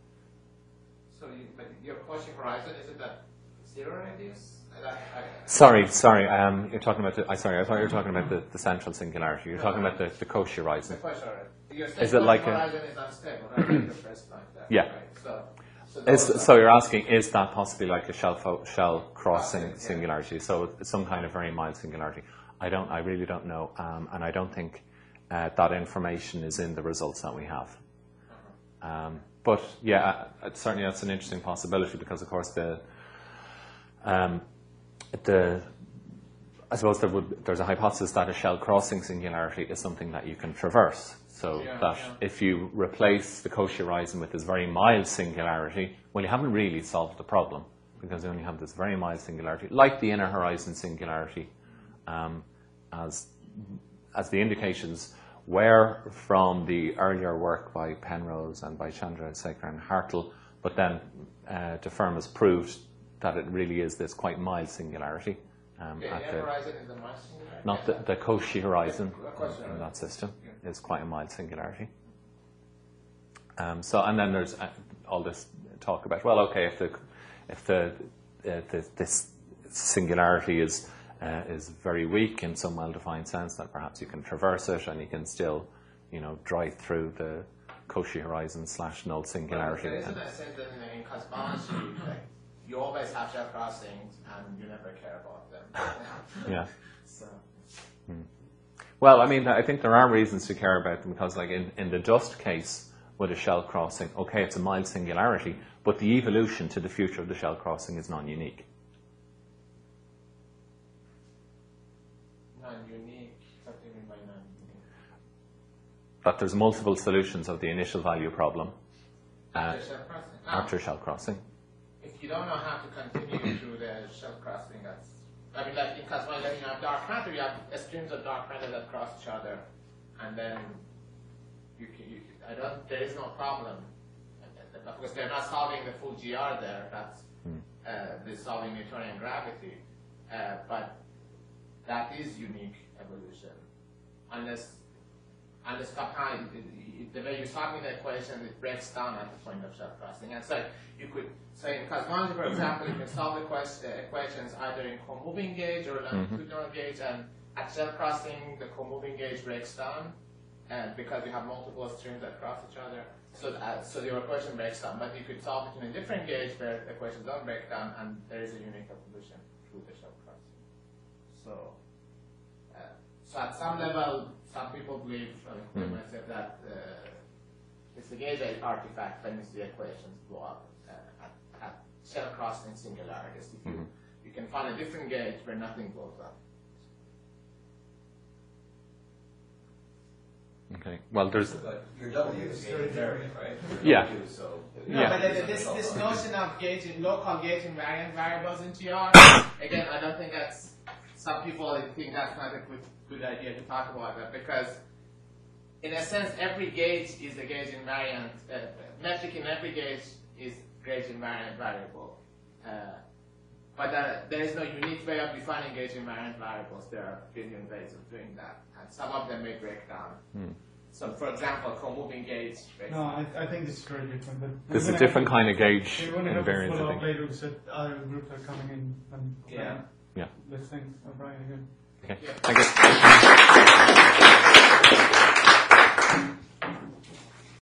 So you, but your Cauchy horizon, is it at zero radius? I, I, I, Sorry, sorry. Um, you're talking about the. I sorry, I thought you were talking about the, the central singularity. You're talking about the, the Cauchy horizon. The Cauchy horizon. Your Is it Cauchy like a- horizon is unstable, right? Like the first line there. Yeah. Right. So, so, Is, those are- so you're asking, is that possibly like a shell fo- shell crossing Crossing, yeah. singularity? So it's some kind of very mild singularity. I don't. I really don't know, um, and I don't think uh, that information is in the results that we have. Um, but yeah, uh, certainly that's an interesting possibility because, of course, the um, the I suppose there would, there's a hypothesis that a shell crossing singularity is something that you can traverse. So Yeah, that yeah. if you replace the Cauchy horizon with this very mild singularity, well, you haven't really solved the problem because you only have this very mild singularity, like the inner horizon singularity, um, as as the indications were from the earlier work by Penrose and by Chandrasekhar and Hartle, but then uh, de Fermat proved that it really is this quite mild singularity. Um, The at inner the, horizon is the Mach singularity? not the, the Cauchy horizon The Cauchy in horizon. that system is quite a mild singularity. Um, so, and then there's uh, all this talk about, well, okay, if the if the, uh, the this singularity is uh, is very weak in some well-defined sense, that perhaps you can traverse it and you can still, you know, drive through the Cauchy horizon slash null singularity. There isn't And- a sense that in, in cosmology, like, you always have shell crossings and you never care about them. yeah. So, Well, I mean, I think there are reasons to care about them because, like, in, in the dust case with a shell crossing, okay, it's a mild singularity, but the evolution to the future of the shell crossing is non-unique. non-unique, what do you mean by non-unique? That there's multiple solutions of the initial value problem uh, After shell crossing? No. after shell crossing. If you don't know how to continue through the shell crossing, that's, I mean, like in cosmology, you have dark matter, you have streams of dark matter that cross each other, and then you, can, you I don't, there is no problem. Of course, they're not solving the full G R there, that's, uh, they're solving Newtonian gravity, uh, but that is unique evolution. Unless, and the stop time, the way you solve the equation, it breaks down at the point of shell crossing. And so you could say in cosmology, for example, you can solve the quest- uh, equations either in co-moving gauge or longitudinal gauge, and at shell crossing, the co-moving gauge breaks down, and because you have multiple streams that cross each other, so uh, so your equation breaks down. But you could solve it in a different gauge where the equations don't break down, and there is a unique evolution through the shell crossing. So, uh, so at some level, some people believe, including Mm. myself, that uh, it's the gauge artifact that means the equations blow up uh, at, at shell crossing singularities. If you, Mhm. you can find a different gauge where nothing blows up. Okay. Well, there's But your W is very variant, right? Your Yeah. W, so No, Yeah. but the- this, this notion of gauging, local gauging variant variables in T R, again, I don't think that's, some people think that's not a good, good idea to talk about that, because in a sense, every gauge is a gauge invariant, uh, metric in every gauge is gauge invariant variable. Uh, but uh, there is no unique way of defining gauge invariant variables. There are a billion ways of doing that, and some of them may break down. Hmm. So, for example, co-moving gauge breaks No, down. I, I think this is very different. But this is we're a gonna different kind of gauge have- We're going to have to invariance, follow I up think. later because other groups are coming in and Yeah. Yeah. let's think of Brian again. Okay. Yeah. Thank you.